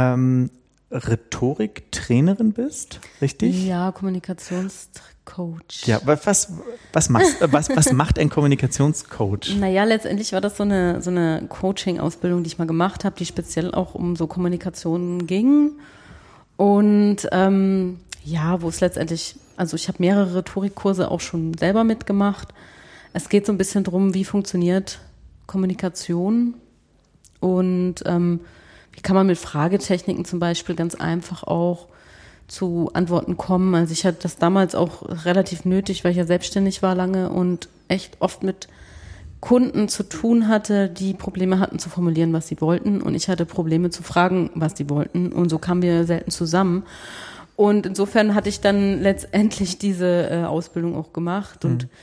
Rhetoriktrainerin bist, richtig? Ja, Kommunikationscoach. Ja, was macht ein Kommunikationscoach? Naja, letztendlich war das so eine Coaching-Ausbildung, die ich mal gemacht habe, die speziell auch um so Kommunikation ging. Und wo es letztendlich, also ich habe mehrere Rhetorikkurse auch schon selber mitgemacht. Es geht so ein bisschen drum, wie funktioniert Kommunikation und wie kann man mit Fragetechniken zum Beispiel ganz einfach auch zu Antworten kommen. Also ich hatte das damals auch relativ nötig, weil ich ja selbstständig war lange und echt oft mit Kunden zu tun hatte, die Probleme hatten zu formulieren, was sie wollten, und ich hatte Probleme zu fragen, was sie wollten, und so kamen wir selten zusammen. Und insofern hatte ich dann letztendlich diese Ausbildung auch gemacht und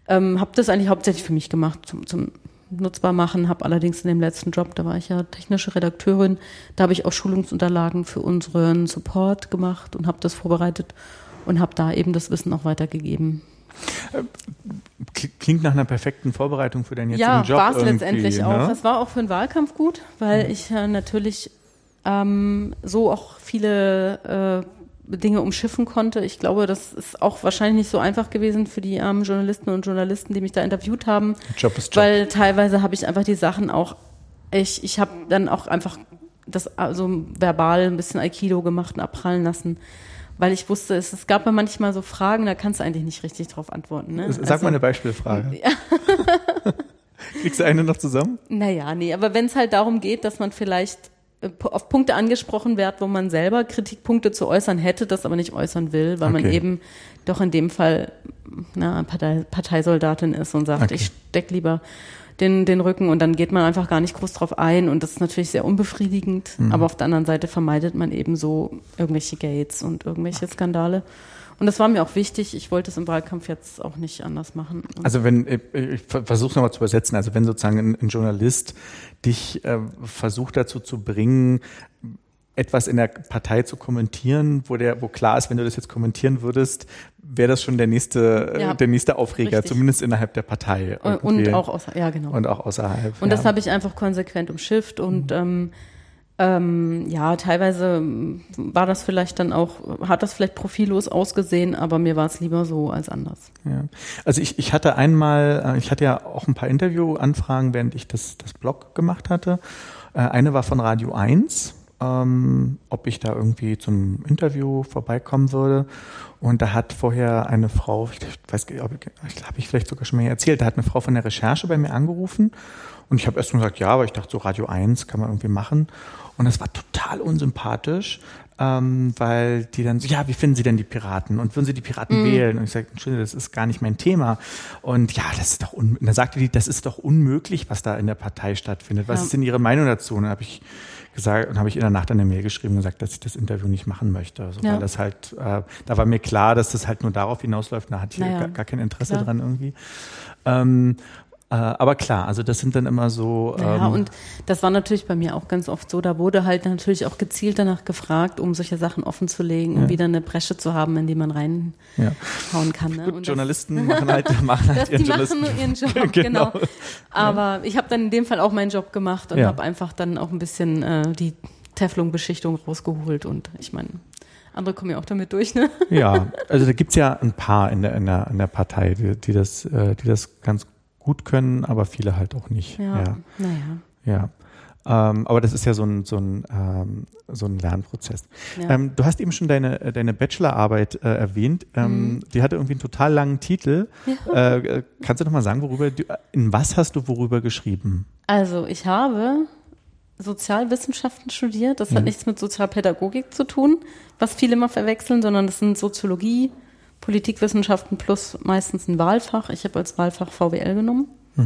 Habe das eigentlich hauptsächlich für mich gemacht, zum nutzbar machen, habe allerdings in dem letzten Job, da war ich ja technische Redakteurin, da habe ich auch Schulungsunterlagen für unseren Support gemacht und habe das vorbereitet und habe da eben das Wissen auch weitergegeben. Klingt nach einer perfekten Vorbereitung für deinen jetzigen Job. Ja, war es letztendlich ne? auch. Es war auch für den Wahlkampf gut, weil ich natürlich so auch viele Dinge umschiffen konnte. Ich glaube, das ist auch wahrscheinlich nicht so einfach gewesen für die armen Journalistinnen und Journalisten, die mich da interviewt haben. Job ist Job. Weil teilweise habe ich einfach die Sachen auch, ich habe dann auch einfach das also verbal ein bisschen Aikido gemacht und abprallen lassen. Weil ich wusste, es gab ja manchmal so Fragen, da kannst du eigentlich nicht richtig drauf antworten. Ne? Sag mal eine Beispielfrage. Ja. Kriegst du eine noch zusammen? Naja, nee, aber wenn es halt darum geht, dass man vielleicht auf Punkte angesprochen wird, wo man selber Kritikpunkte zu äußern hätte, das aber nicht äußern will, weil man eben doch in dem Fall Parteisoldatin ist und sagt, ich steck lieber den Rücken und dann geht man einfach gar nicht groß drauf ein und das ist natürlich sehr unbefriedigend, aber auf der anderen Seite vermeidet man eben so irgendwelche Gates und irgendwelche Skandale. Und das war mir auch wichtig. Ich wollte es im Wahlkampf jetzt auch nicht anders machen. Also wenn, ich versuche es nochmal zu übersetzen, also wenn sozusagen ein Journalist dich versucht dazu zu bringen, etwas in der Partei zu kommentieren, wo klar ist, wenn du das jetzt kommentieren würdest, wäre das schon der nächste Aufreger, richtig. Zumindest innerhalb der Partei. Und auch genau. Und auch außerhalb. Und das habe ich einfach konsequent umschifft und teilweise war das vielleicht dann auch, hat das vielleicht profillos ausgesehen, aber mir war es lieber so als anders. Ja. Also ich hatte ja auch ein paar Interviewanfragen, während ich das Blog gemacht hatte. Eine war von Radio 1, ob ich da irgendwie zum Interview vorbeikommen würde. Und da hat vorher eine Frau, ich weiß gar nicht, habe ich vielleicht sogar schon mal erzählt, da hat eine Frau von der Recherche bei mir angerufen und ich habe erst mal gesagt, ja, aber ich dachte so Radio 1 kann man irgendwie machen. Und das war total unsympathisch, weil die dann so, ja, wie finden Sie denn die Piraten? Und würden Sie die Piraten wählen? Und ich sage, Entschuldigung, das ist gar nicht mein Thema. Und ja, das ist doch da sagte die, das ist doch unmöglich, was da in der Partei stattfindet. Was ist denn Ihre Meinung dazu? Und dann habe ich gesagt, und habe ich in der Nacht eine Mail geschrieben und gesagt, dass ich das Interview nicht machen möchte. Also, weil das halt, da war mir klar, dass das halt nur darauf hinausläuft, da hatte ich gar kein Interesse dran irgendwie. Aber klar, also das sind dann immer so. Ja, und das war natürlich bei mir auch ganz oft so. Da wurde halt natürlich auch gezielt danach gefragt, um solche Sachen offen zu legen, um wieder eine Bresche zu haben, in die man reinhauen kann. Ne? Gut, und Journalisten machen halt ihren Job, genau. Aber ich habe dann in dem Fall auch meinen Job gemacht und habe einfach dann auch ein bisschen die Teflon-Beschichtung rausgeholt. Und ich meine, andere kommen ja auch damit durch, ne? Ja, also da gibt's ja ein paar in der Partei, die das ganz gut können, aber viele halt auch nicht. Ja. Aber das ist ja so ein Lernprozess. Ja. Du hast eben schon deine Bachelorarbeit erwähnt. Die hatte irgendwie einen total langen Titel. Ja. Kannst du noch mal sagen, in was hast du worüber geschrieben? Also ich habe Sozialwissenschaften studiert. Das hat nichts mit Sozialpädagogik zu tun, was viele immer verwechseln, sondern das sind Soziologie, Politikwissenschaften plus meistens ein Wahlfach. Ich habe als Wahlfach VWL genommen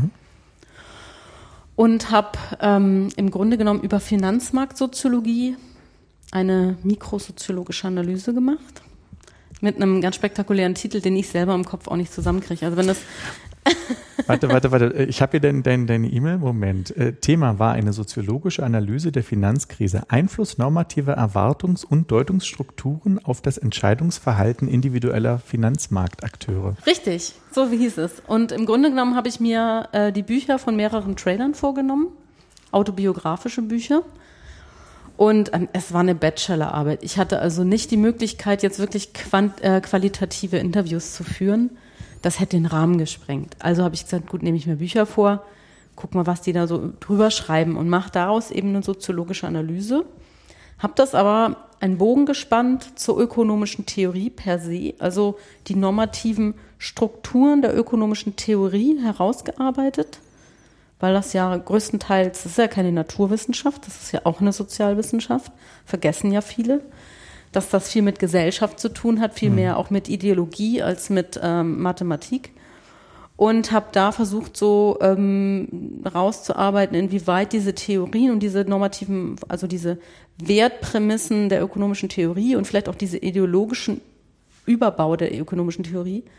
und habe im Grunde genommen über Finanzmarktsoziologie eine mikrosoziologische Analyse gemacht mit einem ganz spektakulären Titel, den ich selber im Kopf auch nicht zusammenkriege. Also wenn das Warte. Ich habe hier deine E-Mail. Moment. Thema war eine soziologische Analyse der Finanzkrise. Einfluss normativer Erwartungs- und Deutungsstrukturen auf das Entscheidungsverhalten individueller Finanzmarktakteure. Richtig, so wie hieß es. Und im Grunde genommen habe ich mir die Bücher von mehreren Tradern vorgenommen, autobiografische Bücher. Und es war eine Bachelorarbeit. Ich hatte also nicht die Möglichkeit, jetzt wirklich qualitative Interviews zu führen. Das hätte den Rahmen gesprengt. Also habe ich gesagt, gut, nehme ich mir Bücher vor, guck mal, was die da so drüber schreiben und mache daraus eben eine soziologische Analyse. Habe das aber einen Bogen gespannt zur ökonomischen Theorie per se, also die normativen Strukturen der ökonomischen Theorie herausgearbeitet, weil das ja größtenteils, das ist ja keine Naturwissenschaft, das ist ja auch eine Sozialwissenschaft, vergessen ja viele, dass das viel mit Gesellschaft zu tun hat, viel mehr auch mit Ideologie als mit Mathematik. Und habe da versucht, so rauszuarbeiten, inwieweit diese Theorien und diese normativen, also diese Wertprämissen der ökonomischen Theorie und vielleicht auch diese ideologischen Überbau der ökonomischen Theorie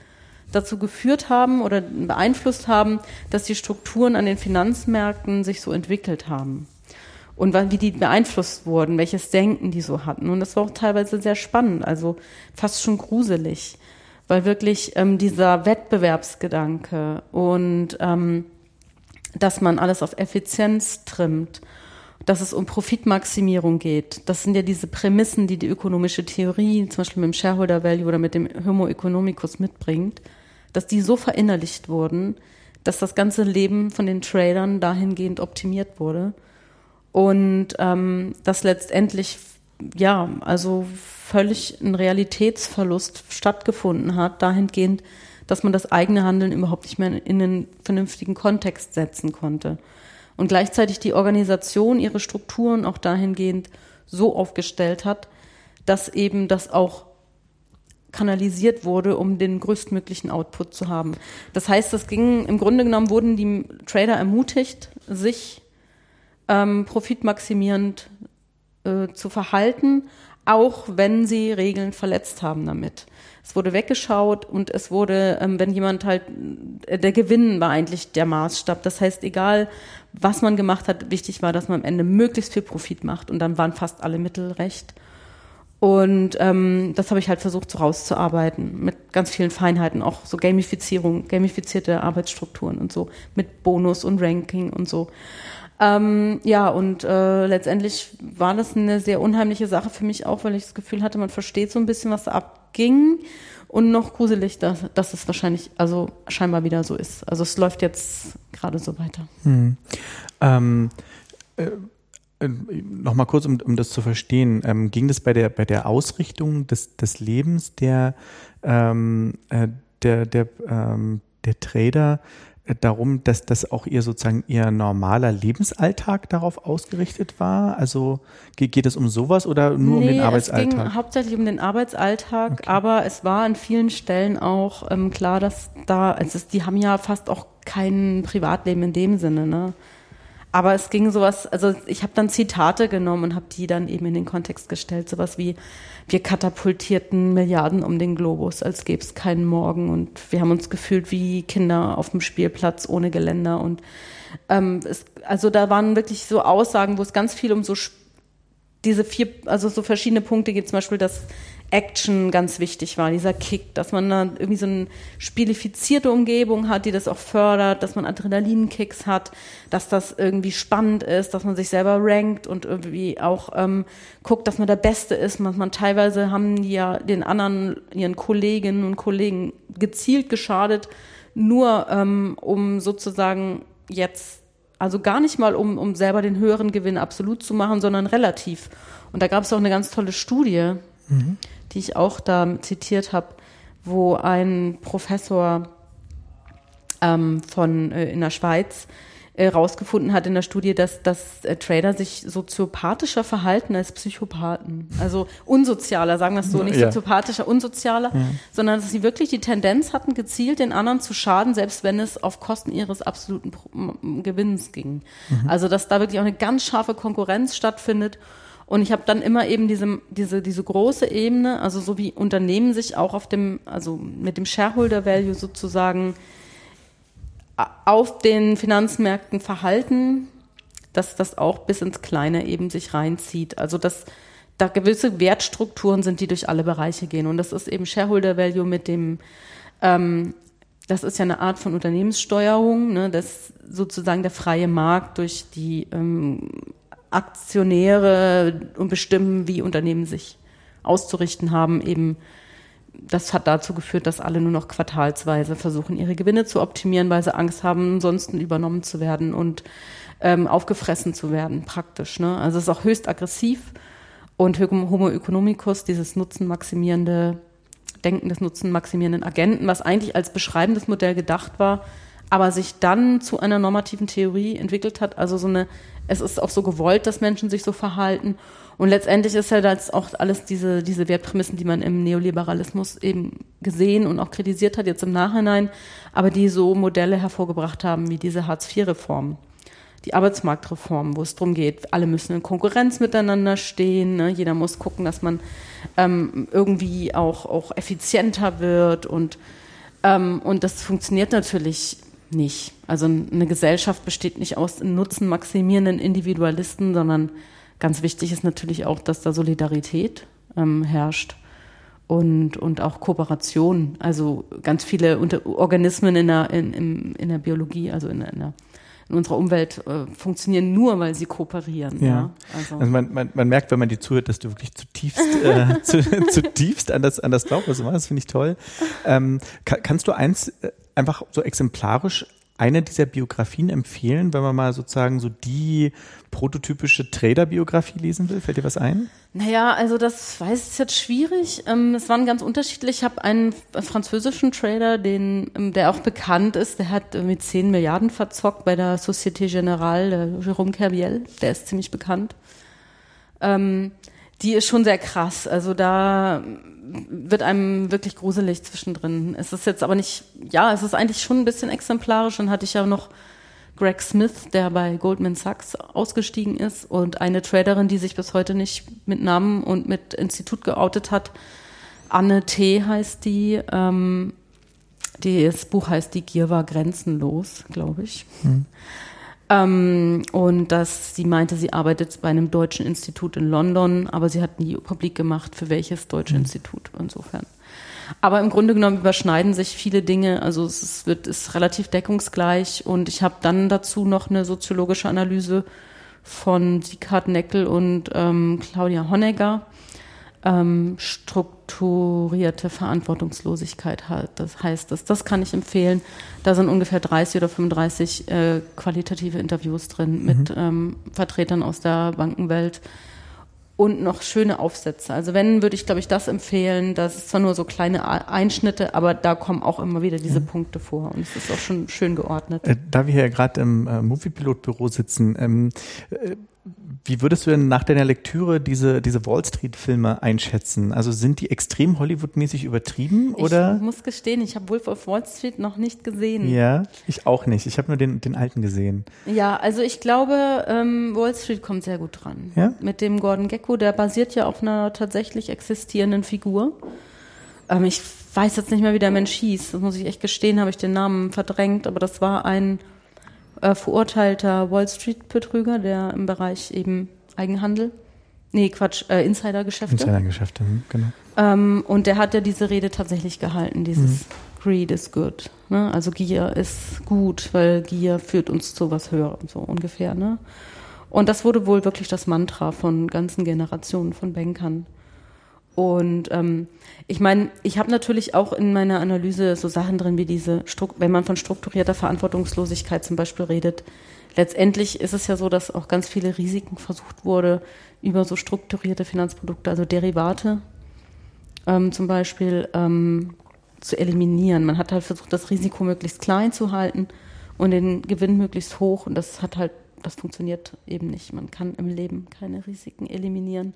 dazu geführt haben oder beeinflusst haben, dass die Strukturen an den Finanzmärkten sich so entwickelt haben. Und wie die beeinflusst wurden, welches Denken die so hatten. Und das war auch teilweise sehr spannend, also fast schon gruselig, weil wirklich dieser Wettbewerbsgedanke und dass man alles auf Effizienz trimmt, dass es um Profitmaximierung geht. Das sind ja diese Prämissen, die die ökonomische Theorie, zum Beispiel mit dem Shareholder Value oder mit dem Homo economicus mitbringt, dass die so verinnerlicht wurden, dass das ganze Leben von den Tradern dahingehend optimiert wurde. Und dass letztendlich, ja, also völlig ein Realitätsverlust stattgefunden hat, dahingehend, dass man das eigene Handeln überhaupt nicht mehr in einen vernünftigen Kontext setzen konnte. Und gleichzeitig die Organisation ihre Strukturen auch dahingehend so aufgestellt hat, dass eben das auch kanalisiert wurde, um den größtmöglichen Output zu haben. Das heißt, im Grunde genommen wurden die Trader ermutigt, sich profitmaximierend zu verhalten, auch wenn sie Regeln verletzt haben damit. Es wurde weggeschaut und es wurde, wenn jemand halt, der Gewinn war eigentlich der Maßstab. Das heißt, egal was man gemacht hat, wichtig war, dass man am Ende möglichst viel Profit macht und dann waren fast alle Mittel recht. Und das habe ich halt versucht so rauszuarbeiten mit ganz vielen Feinheiten, auch so Gamifizierung, gamifizierte Arbeitsstrukturen und so, mit Bonus und Ranking und so. Letztendlich war das eine sehr unheimliche Sache für mich auch, weil ich das Gefühl hatte, man versteht so ein bisschen, was da abging und noch gruselig, dass es wahrscheinlich, also scheinbar wieder so ist. Also es läuft jetzt gerade so weiter. Nochmal kurz, um das zu verstehen, ging das bei der Ausrichtung des Lebens der Trader darum, dass das auch ihr normaler Lebensalltag darauf ausgerichtet war? Also geht es um sowas oder nur um den Arbeitsalltag? Es ging hauptsächlich um den Arbeitsalltag, okay. Aber es war an vielen Stellen auch klar, dass die haben ja fast auch kein Privatleben in dem Sinne, ne? Aber es ging sowas, also ich habe dann Zitate genommen und habe die dann eben in den Kontext gestellt, sowas wie: Wir katapultierten Milliarden um den Globus, als gäbe es keinen Morgen, und wir haben uns gefühlt wie Kinder auf dem Spielplatz ohne Geländer. Und also da waren wirklich so Aussagen, wo es ganz viel um so diese so verschiedene Punkte geht, zum Beispiel, dass Action ganz wichtig war, dieser Kick, dass man da irgendwie so eine spielifizierte Umgebung hat, die das auch fördert, dass man Adrenalinkicks hat, dass das irgendwie spannend ist, dass man sich selber rankt und irgendwie auch guckt, dass man der Beste ist. Man teilweise haben die ja den anderen, ihren Kolleginnen und Kollegen gezielt geschadet, nur um sozusagen jetzt, also gar nicht mal um selber den höheren Gewinn absolut zu machen, sondern relativ. Und da gab es auch eine ganz tolle Studie, die ich auch da zitiert habe, wo ein Professor in der Schweiz rausgefunden hat in der Studie, dass Trader sich soziopathischer verhalten als Psychopathen. Also unsozialer, sagen wir es so, nicht soziopathischer, unsozialer, sondern dass sie wirklich die Tendenz hatten, gezielt den anderen zu schaden, selbst wenn es auf Kosten ihres absoluten Gewinns ging. Also dass da wirklich auch eine ganz scharfe Konkurrenz stattfindet. Und ich habe dann immer eben diese große Ebene, also so wie Unternehmen sich auch mit dem Shareholder Value sozusagen auf den Finanzmärkten verhalten, dass das auch bis ins Kleine eben sich reinzieht. Also dass da gewisse Wertstrukturen sind, die durch alle Bereiche gehen. Und das ist eben Shareholder Value mit dem, das ist ja eine Art von Unternehmenssteuerung, ne, das sozusagen der freie Markt durch die Aktionäre und bestimmen, wie Unternehmen sich auszurichten haben, eben das hat dazu geführt, dass alle nur noch quartalsweise versuchen, ihre Gewinne zu optimieren, weil sie Angst haben, ansonsten übernommen zu werden und aufgefressen zu werden, praktisch. Ne? Also es ist auch höchst aggressiv, und Homo economicus, dieses nutzenmaximierende Denken des nutzenmaximierenden Agenten, was eigentlich als beschreibendes Modell gedacht war, aber sich dann zu einer normativen Theorie entwickelt hat, also es ist auch so gewollt, dass Menschen sich so verhalten. Und letztendlich ist ja das auch alles diese Wertprämissen, die man im Neoliberalismus eben gesehen und auch kritisiert hat, jetzt im Nachhinein, aber die so Modelle hervorgebracht haben, wie diese Hartz-IV-Reform, die Arbeitsmarktreform, wo es darum geht, alle müssen in Konkurrenz miteinander stehen, ne? Jeder muss gucken, dass man irgendwie auch effizienter wird und Und das funktioniert natürlich nicht. Also eine Gesellschaft besteht nicht aus nutzenmaximierenden Individualisten, sondern ganz wichtig ist natürlich auch, dass da Solidarität herrscht und auch Kooperation. Also ganz viele Organismen in der Biologie, also in unserer Umwelt funktionieren nur, weil sie kooperieren. Ja. Also man merkt, wenn man dir zuhört, dass du wirklich zutiefst an das glaubst, was du machst. Das finde ich toll. Kannst du eins einfach so exemplarisch eine dieser Biografien empfehlen, wenn man mal sozusagen so die prototypische Trader-Biografie lesen will? Fällt dir was ein? Naja, also das weiß ich jetzt schwierig. Es waren ganz unterschiedlich. Ich habe einen französischen Trader, der auch bekannt ist, der hat mit 10 Milliarden verzockt bei der Société Générale, der Jérôme Kerviel, der ist ziemlich bekannt. Die ist schon sehr krass. Also da wird einem wirklich gruselig zwischendrin. Es ist jetzt aber nicht, es ist eigentlich schon ein bisschen exemplarisch. Dann hatte ich ja noch Greg Smith, der bei Goldman Sachs ausgestiegen ist, und eine Traderin, die sich bis heute nicht mit Namen und mit Institut geoutet hat. Anne T. heißt die. Das Buch heißt Die Gier war grenzenlos, glaube ich. Und sie meinte, sie arbeitet bei einem deutschen Institut in London, aber sie hat nie publik gemacht, für welches deutsche Institut, insofern. Aber im Grunde genommen überschneiden sich viele Dinge, also es ist relativ deckungsgleich, und ich habe dann dazu noch eine soziologische Analyse von Sieghard Neckel und Claudia Honegger. Strukturierte Verantwortungslosigkeit halt. Das heißt, das kann ich empfehlen. Da sind ungefähr 30 oder 35 qualitative Interviews drin mit Vertretern aus der Bankenwelt und noch schöne Aufsätze. Also wenn, würde ich, glaube ich, das empfehlen. Das ist zwar nur so kleine Einschnitte, aber da kommen auch immer wieder diese Punkte vor, und es ist auch schon schön geordnet. Da wir hier gerade im Moviepilot-Büro sitzen, wie würdest du denn nach deiner Lektüre diese Wall-Street-Filme einschätzen? Also sind die extrem Hollywood-mäßig übertrieben, oder? Ich muss gestehen, ich habe Wolf of Wall Street noch nicht gesehen. Ja, ich auch nicht. Ich habe nur den alten gesehen. Ja, also ich glaube, Wall Street kommt sehr gut dran. Ja? Mit dem Gordon Gekko, der basiert ja auf einer tatsächlich existierenden Figur. Ich weiß jetzt nicht mehr, wie der Mensch hieß. Das muss ich echt gestehen, habe ich den Namen verdrängt. Aber das war ein verurteilter Wall-Street-Betrüger, der im Bereich eben Insidergeschäfte. Insidergeschäfte, genau. Und der hat ja diese Rede tatsächlich gehalten, dieses Greed is good. Ne? Also Gier ist gut, weil Gier führt uns zu was Höherem, so ungefähr. Ne? Und das wurde wohl wirklich das Mantra von ganzen Generationen von Bankern. Und ich meine, ich habe natürlich auch in meiner Analyse so Sachen drin wie wenn man von strukturierter Verantwortungslosigkeit zum Beispiel redet. Letztendlich ist es ja so, dass auch ganz viele Risiken versucht wurde, über so strukturierte Finanzprodukte, also Derivate zum Beispiel, zu eliminieren. Man hat halt versucht, das Risiko möglichst klein zu halten und den Gewinn möglichst hoch. Und das funktioniert eben nicht. Man kann im Leben keine Risiken eliminieren.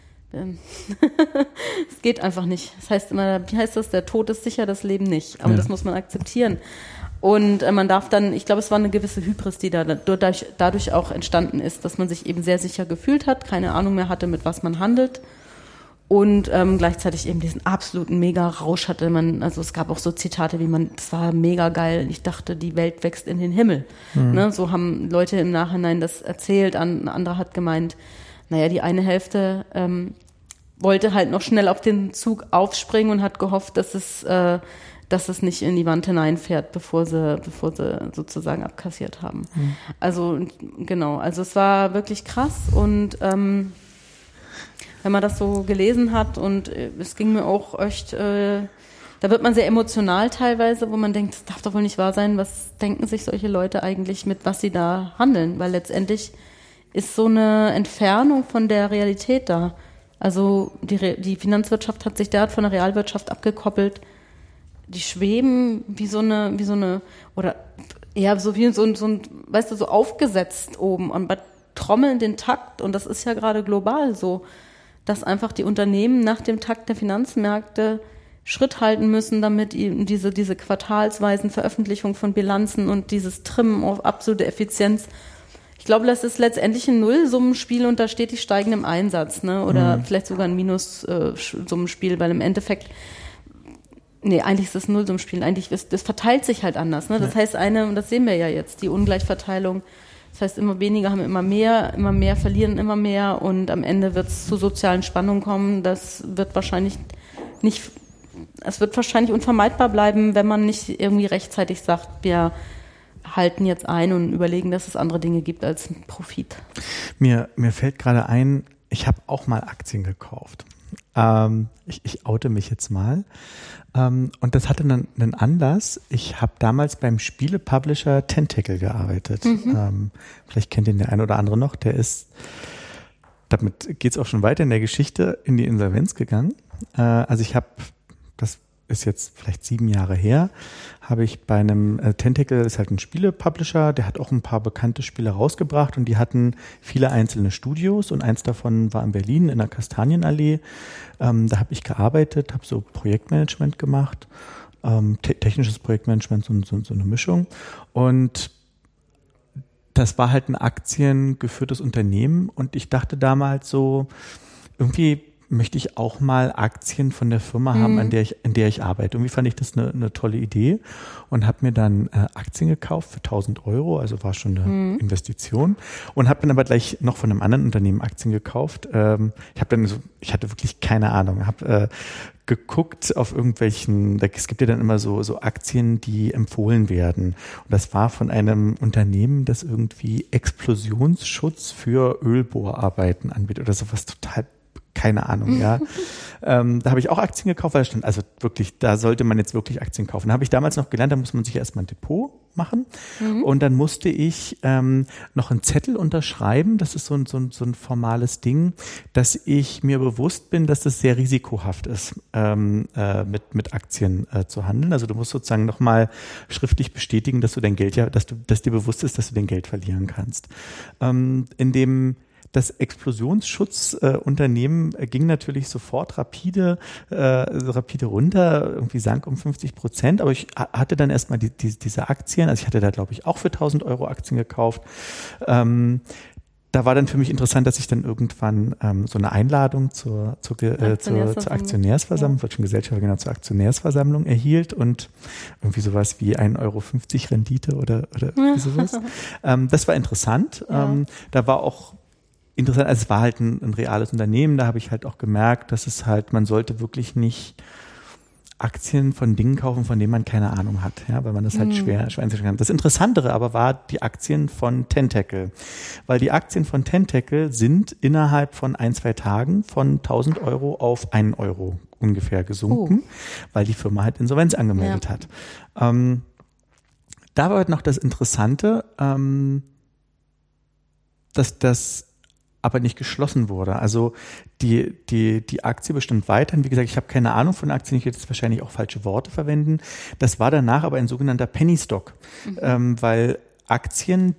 Es geht einfach nicht. Das heißt immer, wie heißt das, der Tod ist sicher, das Leben nicht. Aber das muss man akzeptieren. Und man darf dann, ich glaube, es war eine gewisse Hybris, die dadurch auch entstanden ist, dass man sich eben sehr sicher gefühlt hat, keine Ahnung mehr hatte, mit was man handelt, und gleichzeitig eben diesen absoluten Mega-Rausch hatte. Also es gab auch so Zitate wie das war mega geil, ich dachte, die Welt wächst in den Himmel. Ne? So haben Leute im Nachhinein das erzählt, ein anderer hat gemeint, naja, die eine Hälfte wollte halt noch schnell auf den Zug aufspringen und hat gehofft, dass es nicht in die Wand hineinfährt, bevor sie sozusagen abkassiert haben. Also genau, also es war wirklich krass, und wenn man das so gelesen hat, und es ging mir auch echt, da wird man sehr emotional teilweise, wo man denkt, das darf doch wohl nicht wahr sein, was denken sich solche Leute eigentlich, mit was sie da handeln, weil letztendlich ist so eine Entfernung von der Realität da. Also die Finanzwirtschaft hat sich derart von der Realwirtschaft abgekoppelt. Die schweben wie so eine, oder eher so wie so ein, weißt du, so aufgesetzt oben und trommeln den Takt. Und das ist ja gerade global so, dass einfach die Unternehmen nach dem Takt der Finanzmärkte Schritt halten müssen, damit eben diese quartalsweisen Veröffentlichungen von Bilanzen und dieses Trimmen auf absolute Effizienz. Ich glaube, das ist letztendlich ein Nullsummenspiel unter stetig steigendem Einsatz, ne? Oder vielleicht sogar ein Minussummenspiel, weil im Endeffekt Nee, eigentlich ist es ein Nullsummenspiel. Das verteilt sich halt anders. Ne? Das heißt, und das sehen wir ja jetzt, die Ungleichverteilung. Das heißt, immer weniger haben immer mehr verlieren immer mehr und am Ende wird es zu sozialen Spannungen kommen. Es wird wahrscheinlich unvermeidbar bleiben, wenn man nicht irgendwie rechtzeitig sagt, wir halten jetzt ein und überlegen, dass es andere Dinge gibt als Profit. Mir fällt gerade ein, ich habe auch mal Aktien gekauft. Ich oute mich jetzt mal. Und das hatte einen Anlass. Ich habe damals beim Spiele-Publisher Tentacle gearbeitet. Vielleicht kennt ihn der eine oder andere noch. Damit geht es auch schon weiter in der Geschichte, in die Insolvenz gegangen. Also das ist jetzt vielleicht 7 Jahre her, habe ich bei einem Tentacle, das ist halt ein Spiele-Publisher, der hat auch ein paar bekannte Spiele rausgebracht und die hatten viele einzelne Studios und eins davon war in Berlin in der Kastanienallee. Da habe ich gearbeitet, habe so Projektmanagement gemacht, technisches Projektmanagement, so eine Mischung. Und das war halt ein aktiengeführtes Unternehmen und ich dachte damals so, irgendwie möchte ich auch mal Aktien von der Firma haben, in der ich arbeite. Irgendwie fand ich das eine tolle Idee und habe mir dann Aktien gekauft für 1.000 €, also war schon eine Investition und habe dann aber gleich noch von einem anderen Unternehmen Aktien gekauft. Ich hatte wirklich keine Ahnung, habe geguckt auf irgendwelchen, es gibt ja dann immer so Aktien, die empfohlen werden. Und das war von einem Unternehmen, das irgendwie Explosionsschutz für Ölbohrarbeiten anbietet oder sowas total, keine Ahnung, ja. Da habe ich auch Aktien gekauft, weil da stand, also wirklich, da sollte man jetzt wirklich Aktien kaufen. Da habe ich damals noch gelernt, da muss man sich erstmal ein Depot machen. Und dann musste ich noch einen Zettel unterschreiben. Das ist so ein formales Ding, dass ich mir bewusst bin, dass das sehr risikohaft ist, mit Aktien zu handeln. Also du musst sozusagen nochmal schriftlich bestätigen, dass du dein Geld dass dir bewusst ist, dass du dein Geld verlieren kannst. Das Explosionsschutzunternehmen ging natürlich sofort rapide runter, irgendwie sank um 50%, aber ich hatte dann erstmal diese Aktien, also ich hatte da glaube ich auch für 1.000 € Aktien gekauft. Da war dann für mich interessant, dass ich dann irgendwann so eine Einladung zur Aktionärsversammlung, schon Gesellschaft, genau, zur Aktionärsversammlung erhielt und irgendwie sowas wie 1,50 € Rendite oder irgendwie sowas. Das war interessant. Ja. Da war auch interessant, also es war halt ein reales Unternehmen, da habe ich halt auch gemerkt, dass es halt, man sollte wirklich nicht Aktien von Dingen kaufen, von denen man keine Ahnung hat, ja, weil man das halt schwer einschätzen kann. Das Interessantere aber war die Aktien von Tentacle, weil die Aktien von Tentacle sind innerhalb von 1-2 Tagen von 1.000 € auf 1 € ungefähr gesunken, weil die Firma halt Insolvenz angemeldet hat. Da war halt noch das Interessante, dass das aber nicht geschlossen wurde. Also die Aktie bestand weiterhin. Wie gesagt, ich habe keine Ahnung von Aktien, ich werde jetzt wahrscheinlich auch falsche Worte verwenden. Das war danach aber ein sogenannter Penny Stock, weil Aktien,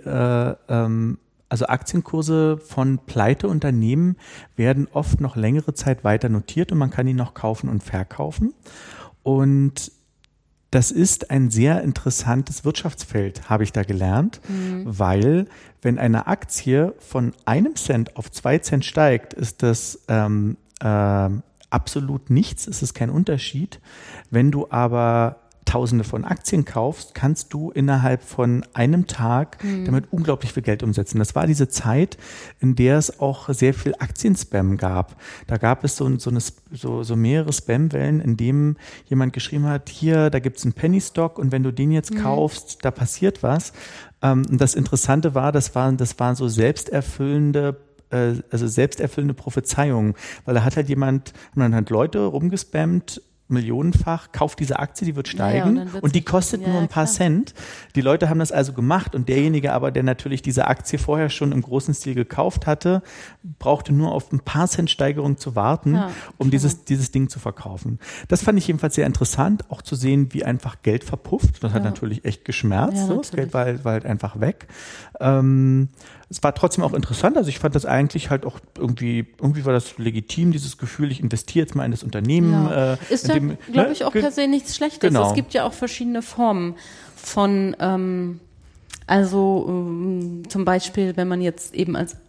also Aktienkurse von Pleiteunternehmen werden oft noch längere Zeit weiter notiert und man kann die noch kaufen und verkaufen. Und das ist ein sehr interessantes Wirtschaftsfeld, habe ich da gelernt, weil wenn eine Aktie von 1 Cent auf 2 Cent steigt, ist das absolut nichts, es ist kein Unterschied. Wenn du aber Tausende von Aktien kaufst, kannst du innerhalb von einem Tag damit unglaublich viel Geld umsetzen. Das war diese Zeit, in der es auch sehr viel Aktienspam gab. Da gab es so mehrere Spamwellen, in dem jemand geschrieben hat, hier, da gibt's einen Penny Stock und wenn du den jetzt kaufst, da passiert was. Und das Interessante war, das waren so selbsterfüllende Prophezeiungen, weil da hat halt man hat Leute rumgespammt, millionenfach, kauft diese Aktie, die wird steigen und die kostet nur ein paar Cent. Die Leute haben das also gemacht und derjenige aber, der natürlich diese Aktie vorher schon im großen Stil gekauft hatte, brauchte nur auf ein paar Cent Steigerung zu warten, um dieses Ding zu verkaufen. Das fand ich jedenfalls sehr interessant, auch zu sehen, wie einfach Geld verpufft. Das hat natürlich echt geschmerzt. Das Geld war halt einfach weg. Es war trotzdem auch interessant, also ich fand das eigentlich halt auch irgendwie war das legitim, dieses Gefühl, ich investiere jetzt mal in das Unternehmen. Ja. Ist ja, glaube ich, auch per se nichts Schlechtes. Genau. Es gibt ja auch verschiedene Formen von, zum Beispiel, wenn man jetzt eben als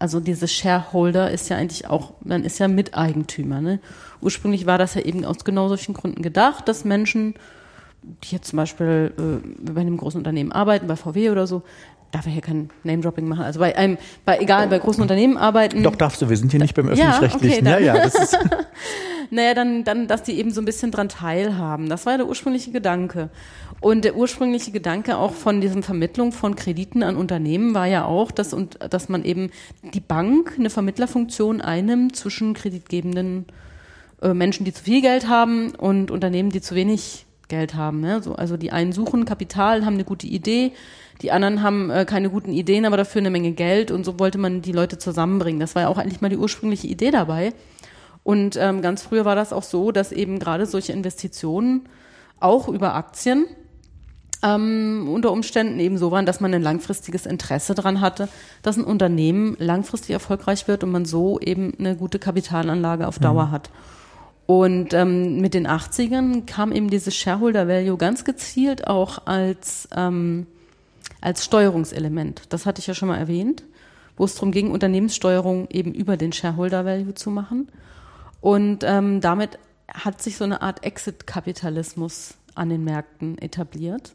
also dieses Shareholder ist ja eigentlich auch, man ist ja Miteigentümer. Ne? Ursprünglich war das ja eben aus genau solchen Gründen gedacht, dass Menschen, die jetzt zum Beispiel bei einem großen Unternehmen arbeiten, bei VW oder so, darf ich hier kein Name-Dropping machen, also bei großen Unternehmen arbeiten. Doch, darfst du, wir sind hier nicht beim Öffentlich-Rechtlichen. Ja, okay, ja, das ist... Naja, dann, dass die eben so ein bisschen dran teilhaben. Das war der ursprüngliche Gedanke. Und der ursprüngliche Gedanke auch von diesem Vermittlung von Krediten an Unternehmen war ja auch, dass man eben die Bank eine Vermittlerfunktion einnimmt zwischen kreditgebenden Menschen, die zu viel Geld haben und Unternehmen, die zu wenig Geld haben. Ja? Also die einen suchen Kapital, haben eine gute Idee, die anderen haben keine guten Ideen, aber dafür eine Menge Geld und so wollte man die Leute zusammenbringen. Das war ja auch eigentlich mal die ursprüngliche Idee dabei. Und ganz früher war das auch so, dass eben gerade solche Investitionen auch über Aktien unter Umständen eben so waren, dass man ein langfristiges Interesse daran hatte, dass ein Unternehmen langfristig erfolgreich wird und man so eben eine gute Kapitalanlage auf Dauer hat. Und mit den 80ern kam eben dieses Shareholder Value ganz gezielt auch als Steuerungselement. Das hatte ich ja schon mal erwähnt, wo es darum ging, Unternehmenssteuerung eben über den Shareholder Value zu machen. Und damit hat sich so eine Art Exit-Kapitalismus an den Märkten etabliert.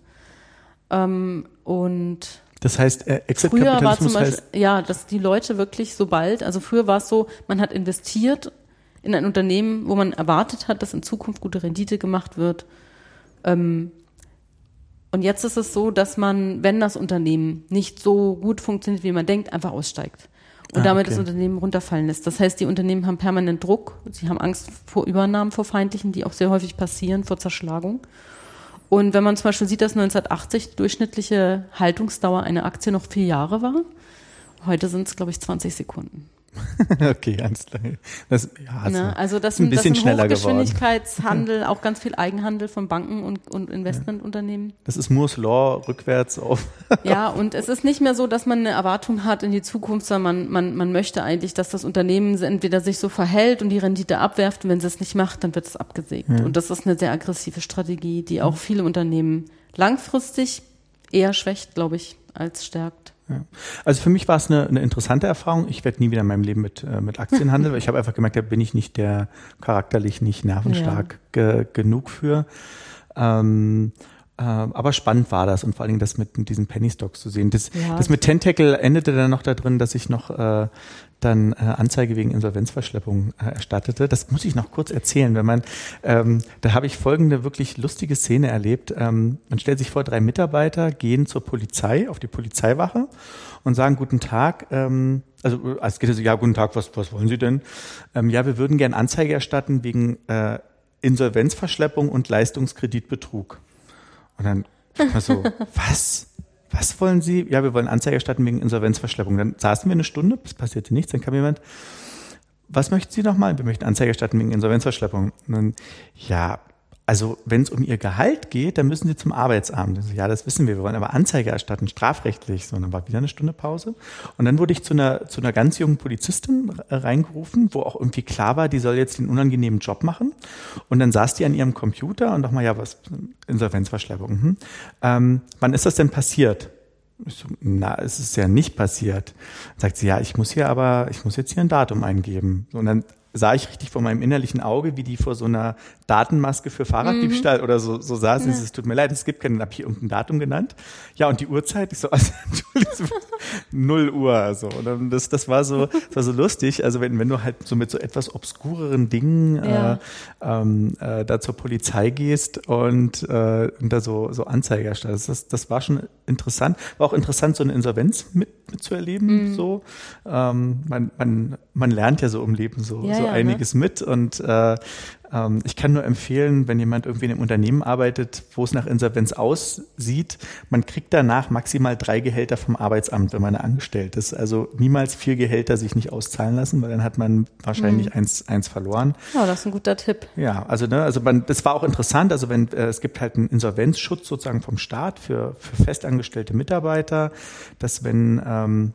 Und das heißt, Exit-Kapitalismus früher war zum Beispiel, ja, dass die Leute wirklich also früher war es so, man hat investiert in ein Unternehmen, wo man erwartet hat, dass in Zukunft gute Rendite gemacht wird. Und jetzt ist es so, dass man, wenn das Unternehmen nicht so gut funktioniert, wie man denkt, einfach aussteigt. Und damit das Unternehmen runterfallen lässt. Das heißt, die Unternehmen haben permanent Druck, sie haben Angst vor Übernahmen, vor feindlichen, die auch sehr häufig passieren, vor Zerschlagung. Und wenn man zum Beispiel sieht, dass 1980 die durchschnittliche Haltungsdauer einer Aktie noch 4 Jahre war, heute sind es, glaube ich, 20 Sekunden. Okay, ganz klar. Das das ein bisschen schneller Hochgeschwindigkeitshandel, auch ganz viel Eigenhandel von Banken und Investmentunternehmen. Das ist Moore's Law rückwärts auf. Ja, und es ist nicht mehr so, dass man eine Erwartung hat in die Zukunft, sondern man möchte eigentlich, dass das Unternehmen entweder sich so verhält und die Rendite abwerft und wenn es es nicht macht, dann wird es abgesägt. Ja. Und das ist eine sehr aggressive Strategie, die auch viele Unternehmen langfristig eher schwächt, glaube ich, als stärkt. Ja. Also für mich war es eine interessante Erfahrung. Ich werde nie wieder in meinem Leben mit Aktien handeln, weil ich habe einfach gemerkt, da bin ich nicht charakterlich nicht nervenstark genug für. Aber spannend war das und vor allen Dingen das mit diesen Penny Stocks zu sehen. Das mit Tentacle endete dann noch da drin, dass ich noch dann Anzeige wegen Insolvenzverschleppung erstattete. Das muss ich noch kurz erzählen, wenn man, da habe ich folgende wirklich lustige Szene erlebt. Man stellt sich vor, 3 Mitarbeiter gehen zur Polizei, auf die Polizeiwache und sagen, guten Tag, also es geht so, ja, guten Tag, was wollen Sie denn? Ja, wir würden gern Anzeige erstatten wegen Insolvenzverschleppung und Leistungskreditbetrug. Und dann so, was? Was wollen Sie? Ja, wir wollen Anzeige erstatten wegen Insolvenzverschleppung. Dann saßen wir eine Stunde, es passierte nichts, dann kam jemand, was möchten Sie nochmal? Wir möchten Anzeige erstatten wegen Insolvenzverschleppung. Und dann, ja, also wenn es um Ihr Gehalt geht, dann müssen Sie zum Arbeitsamt. So, ja, das wissen wir wollen aber Anzeige erstatten, strafrechtlich. So, und dann war wieder eine Stunde Pause. Und dann wurde ich zu einer ganz jungen Polizistin reingerufen, wo auch irgendwie klar war, die soll jetzt den unangenehmen Job machen. Und dann saß die an ihrem Computer und nochmal, ja, was, Insolvenzverschleppung. Wann ist das denn passiert? Ich so, es ist ja nicht passiert. Dann sagt sie, ja, ich muss jetzt hier ein Datum eingeben. So, und dann sah ich richtig vor meinem innerlichen Auge, wie die vor so einer Datenmaske für Fahrraddiebstahl oder so saß. Ja. Es tut mir leid, es gibt keinen, hab hier irgendein Datum genannt. Ja, und die Uhrzeit, ich so, also, 0 Uhr, so. Und dann das war so lustig. Also wenn du halt so mit so etwas obskureren Dingen da zur Polizei gehst und da so Anzeige erstattest. Das war schon interessant. War auch interessant, so eine Insolvenz mitzuerleben. So, man lernt ja so im Leben so einiges mit und ich kann nur empfehlen, wenn jemand irgendwie in einem Unternehmen arbeitet, wo es nach Insolvenz aussieht, man kriegt danach maximal 3 Gehälter vom Arbeitsamt, wenn man angestellt ist. Also niemals 4 Gehälter sich nicht auszahlen lassen, weil dann hat man wahrscheinlich eins verloren. Ja, das ist ein guter Tipp. Ja, also das war auch interessant. Also es gibt halt einen Insolvenzschutz sozusagen vom Staat für festangestellte Mitarbeiter, dass wenn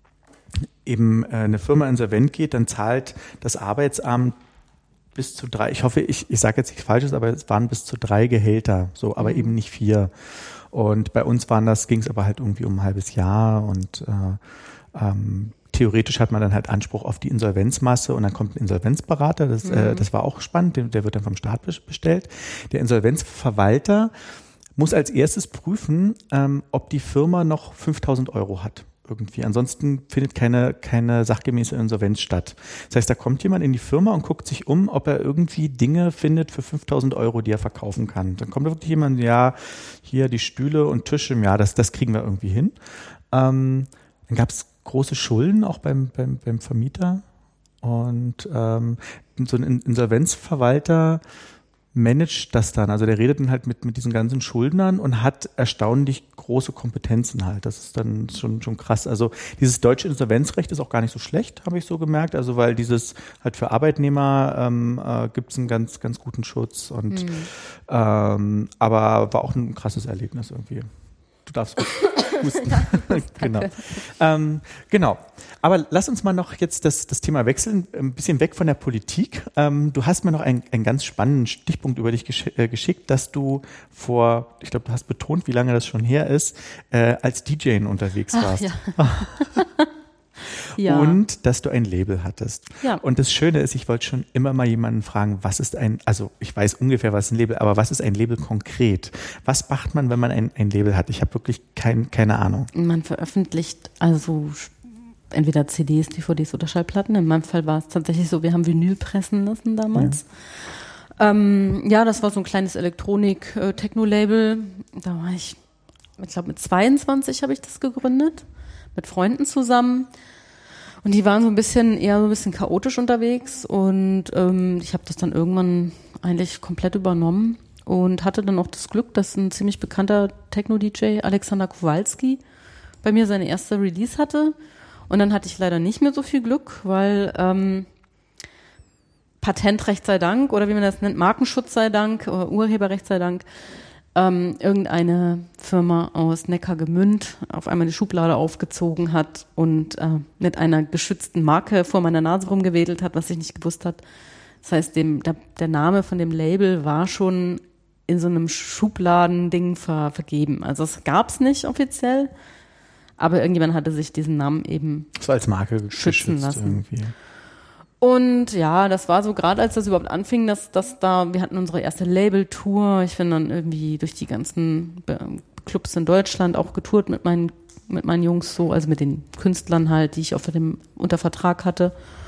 eben eine Firma insolvent geht, dann zahlt das Arbeitsamt bis zu 3, ich hoffe, ich sage jetzt nichts Falsches, aber es waren bis zu 3 Gehälter, so, aber eben nicht 4. Und bei uns ging es aber halt irgendwie um ein halbes Jahr und theoretisch hat man dann halt Anspruch auf die Insolvenzmasse und dann kommt ein Insolvenzberater, das war auch spannend, der wird dann vom Staat bestellt. Der Insolvenzverwalter muss als erstes prüfen, ob die Firma noch 5.000 Euro hat. Irgendwie. Ansonsten findet keine sachgemäße Insolvenz statt. Das heißt, da kommt jemand in die Firma und guckt sich um, ob er irgendwie Dinge findet für 5.000 Euro, die er verkaufen kann. Dann kommt da wirklich jemand, ja, hier die Stühle und Tische, ja, das kriegen wir irgendwie hin. Dann gab es große Schulden auch beim Vermieter und so ein Insolvenzverwalter managt das dann. Also der redet dann halt mit diesen ganzen Schuldnern und hat erstaunlich große Kompetenzen halt. Das ist dann schon krass. Also dieses deutsche Insolvenzrecht ist auch gar nicht so schlecht, habe ich so gemerkt. Also weil dieses halt für Arbeitnehmer gibt es einen ganz, ganz guten Schutz und aber war auch ein krasses Erlebnis irgendwie. Du darfst husten. Genau. Genau. Aber lass uns mal noch jetzt das Thema wechseln, ein bisschen weg von der Politik. Du hast mir noch einen ganz spannenden Stichpunkt über dich geschickt, dass du ich glaube, du hast betont, wie lange das schon her ist, als DJ unterwegs warst. Ja. Ja. Und dass du ein Label hattest. Ja. Und das Schöne ist, ich wollte schon immer mal jemanden fragen, also ich weiß ungefähr, was ist ein Label, aber was ist ein Label konkret? Was macht man, wenn man ein Label hat? Ich habe wirklich keine Ahnung. Man veröffentlicht also entweder CDs, DVDs oder Schallplatten. In meinem Fall war es tatsächlich so, wir haben Vinyl pressen lassen damals. Ja, das war so ein kleines Elektronik-Techno-Label. Da war ich glaube mit 22 habe ich das gegründet, mit Freunden zusammen. Und die waren eher so ein bisschen chaotisch unterwegs und ich habe das dann irgendwann eigentlich komplett übernommen und hatte dann auch das Glück, dass ein ziemlich bekannter Techno-DJ, Alexander Kowalski, bei mir seine erste Release hatte. Und dann hatte ich leider nicht mehr so viel Glück, weil Patentrecht sei Dank oder wie man das nennt, Markenschutz sei Dank oder Urheberrecht sei Dank, irgendeine Firma aus Neckargemünd auf einmal die Schublade aufgezogen hat und mit einer geschützten Marke vor meiner Nase rumgewedelt hat, was ich nicht gewusst hat. Das heißt, der Name von dem Label war schon in so einem Schubladending vergeben. Also es gab's nicht offiziell, aber irgendjemand hatte sich diesen Namen eben so als Marke schützen lassen. Irgendwie. Und ja, das war so gerade, als das überhaupt anfing, wir hatten unsere erste Label-Tour. Ich bin dann irgendwie durch die ganzen Clubs in Deutschland auch getourt mit meinen Jungs so, also mit den Künstlern halt, die ich unter Vertrag hatte.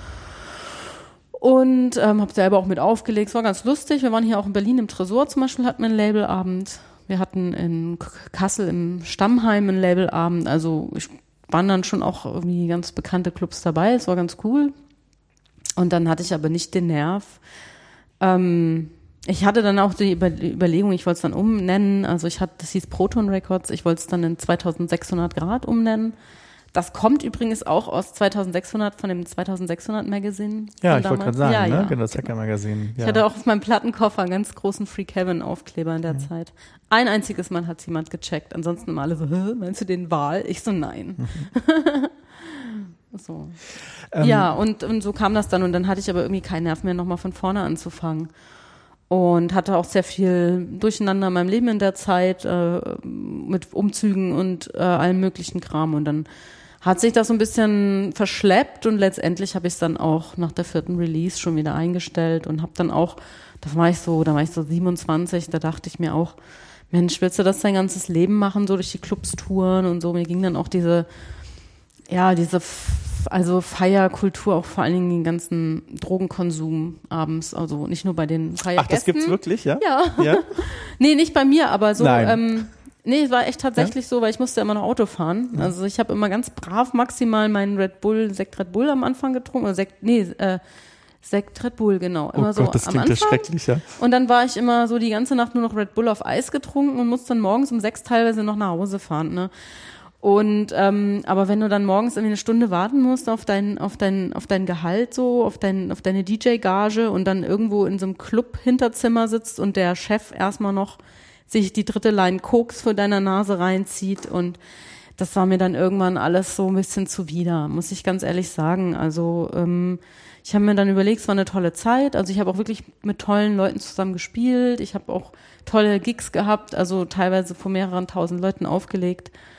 Und habe selber auch mit aufgelegt. Es war ganz lustig. Wir waren hier auch in Berlin im Tresor zum Beispiel, hatten wir einen Labelabend. Wir hatten in Kassel im Stammheim einen Labelabend. Also waren dann schon auch irgendwie ganz bekannte Clubs dabei. Es war ganz cool. Und dann hatte ich aber nicht den Nerv. Ich hatte dann auch die Überlegung, ich wollte es dann umnennen. Also das hieß Proton Records. Ich wollte es dann in 2600 Grad umnennen. Das kommt übrigens auch aus 2600 von dem 2600 Magazine. Ja, ich wollte gerade sagen, ja, ne? Ja. Genau, das Hacker-Magazin. Ja. Ich hatte auch auf meinem Plattenkoffer einen ganz großen Freak Heaven Aufkleber in der Zeit. Ein einziges Mal hat es jemand gecheckt. Ansonsten immer alle so, meinst du den Wal? Ich so, nein. So. Ja, und so kam das dann. Und dann hatte ich aber irgendwie keinen Nerv mehr, nochmal von vorne anzufangen. Und hatte auch sehr viel Durcheinander in meinem Leben in der Zeit, mit Umzügen und allem möglichen Kram. Und dann hat sich das so ein bisschen verschleppt und letztendlich habe ich es dann auch nach der 4. Release schon wieder eingestellt und habe dann auch, da war ich so 27, da dachte ich mir auch, Mensch, willst du das dein ganzes Leben machen, so durch die Clubs touren und so. Mir ging dann auch diese Feierkultur, auch vor allen Dingen den ganzen Drogenkonsum abends, also nicht nur bei den Feiergästen. Ach, das gibt's wirklich, ja? Ja. Nee, nicht bei mir, aber so, nee, es war echt tatsächlich so, weil ich musste immer noch Auto fahren. Ja. Also ich habe immer ganz brav maximal meinen Sekt Red Bull am Anfang getrunken, Sekt Red Bull, genau. Immer oh Gott, das klingt ja schrecklich, ja. Und dann war ich immer so die ganze Nacht nur noch Red Bull auf Eis getrunken und musste dann morgens um 6 teilweise noch nach Hause fahren, ne? Und aber wenn du dann morgens irgendwie eine Stunde warten musst auf dein Gehalt so, auf deine DJ-Gage und dann irgendwo in so einem Club-Hinterzimmer sitzt und der Chef erstmal noch sich die 3. Line Koks vor deiner Nase reinzieht und das war mir dann irgendwann alles so ein bisschen zuwider, muss ich ganz ehrlich sagen. Also ich habe mir dann überlegt, es war eine tolle Zeit. Also ich habe auch wirklich mit tollen Leuten zusammen gespielt. Ich habe auch tolle Gigs gehabt, also teilweise vor mehreren 1000 Leuten aufgelegt.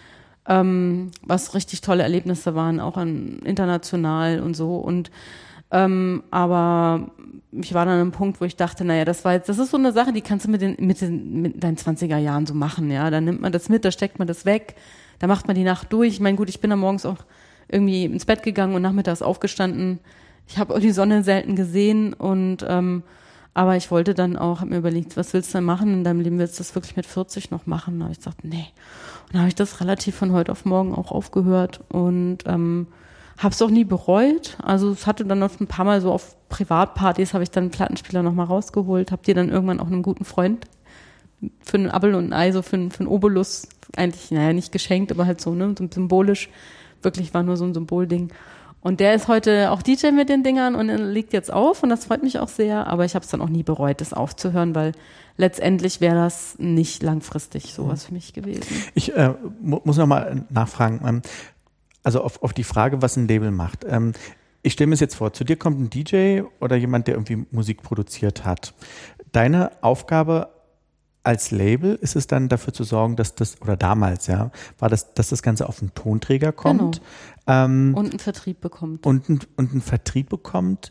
was richtig tolle Erlebnisse waren, auch international und so. Und aber ich war dann an einem Punkt, wo ich dachte, naja, das ist so eine Sache, die kannst du mit deinen 20er Jahren so machen, ja. Da nimmt man das mit, da steckt man das weg, da macht man die Nacht durch. Ich meine, gut, ich bin dann morgens auch irgendwie ins Bett gegangen und nachmittags aufgestanden. Ich habe die Sonne selten gesehen und aber ich wollte dann auch, habe mir überlegt, was willst du denn machen in deinem Leben? Willst du das wirklich mit 40 noch machen? Da habe ich gesagt, nee. Und dann habe ich das relativ von heute auf morgen auch aufgehört und habe es auch nie bereut. Also es hatte dann noch ein paar Mal so auf Privatpartys, habe ich dann einen Plattenspieler nochmal rausgeholt, habe die dann irgendwann auch einem guten Freund für einen Appel und ein Ei, so für einen Obolus, eigentlich, naja, nicht geschenkt, aber halt so, ne, so symbolisch, wirklich war nur so ein Symbolding. Und der ist heute auch DJ mit den Dingern und legt jetzt auf und das freut mich auch sehr, aber ich habe es dann auch nie bereut, das aufzuhören, weil letztendlich wäre das nicht langfristig sowas für mich gewesen. Ich muss noch mal nachfragen, also auf die Frage, was ein Label macht. Ich stelle mir es jetzt vor, zu dir kommt ein DJ oder jemand, der irgendwie Musik produziert hat. Deine Aufgabe als Label ist es dann dafür zu sorgen, dass das, oder damals, ja, war das, dass das Ganze auf einen Tonträger kommt. Genau. Und einen Vertrieb bekommt. Und einen Vertrieb bekommt.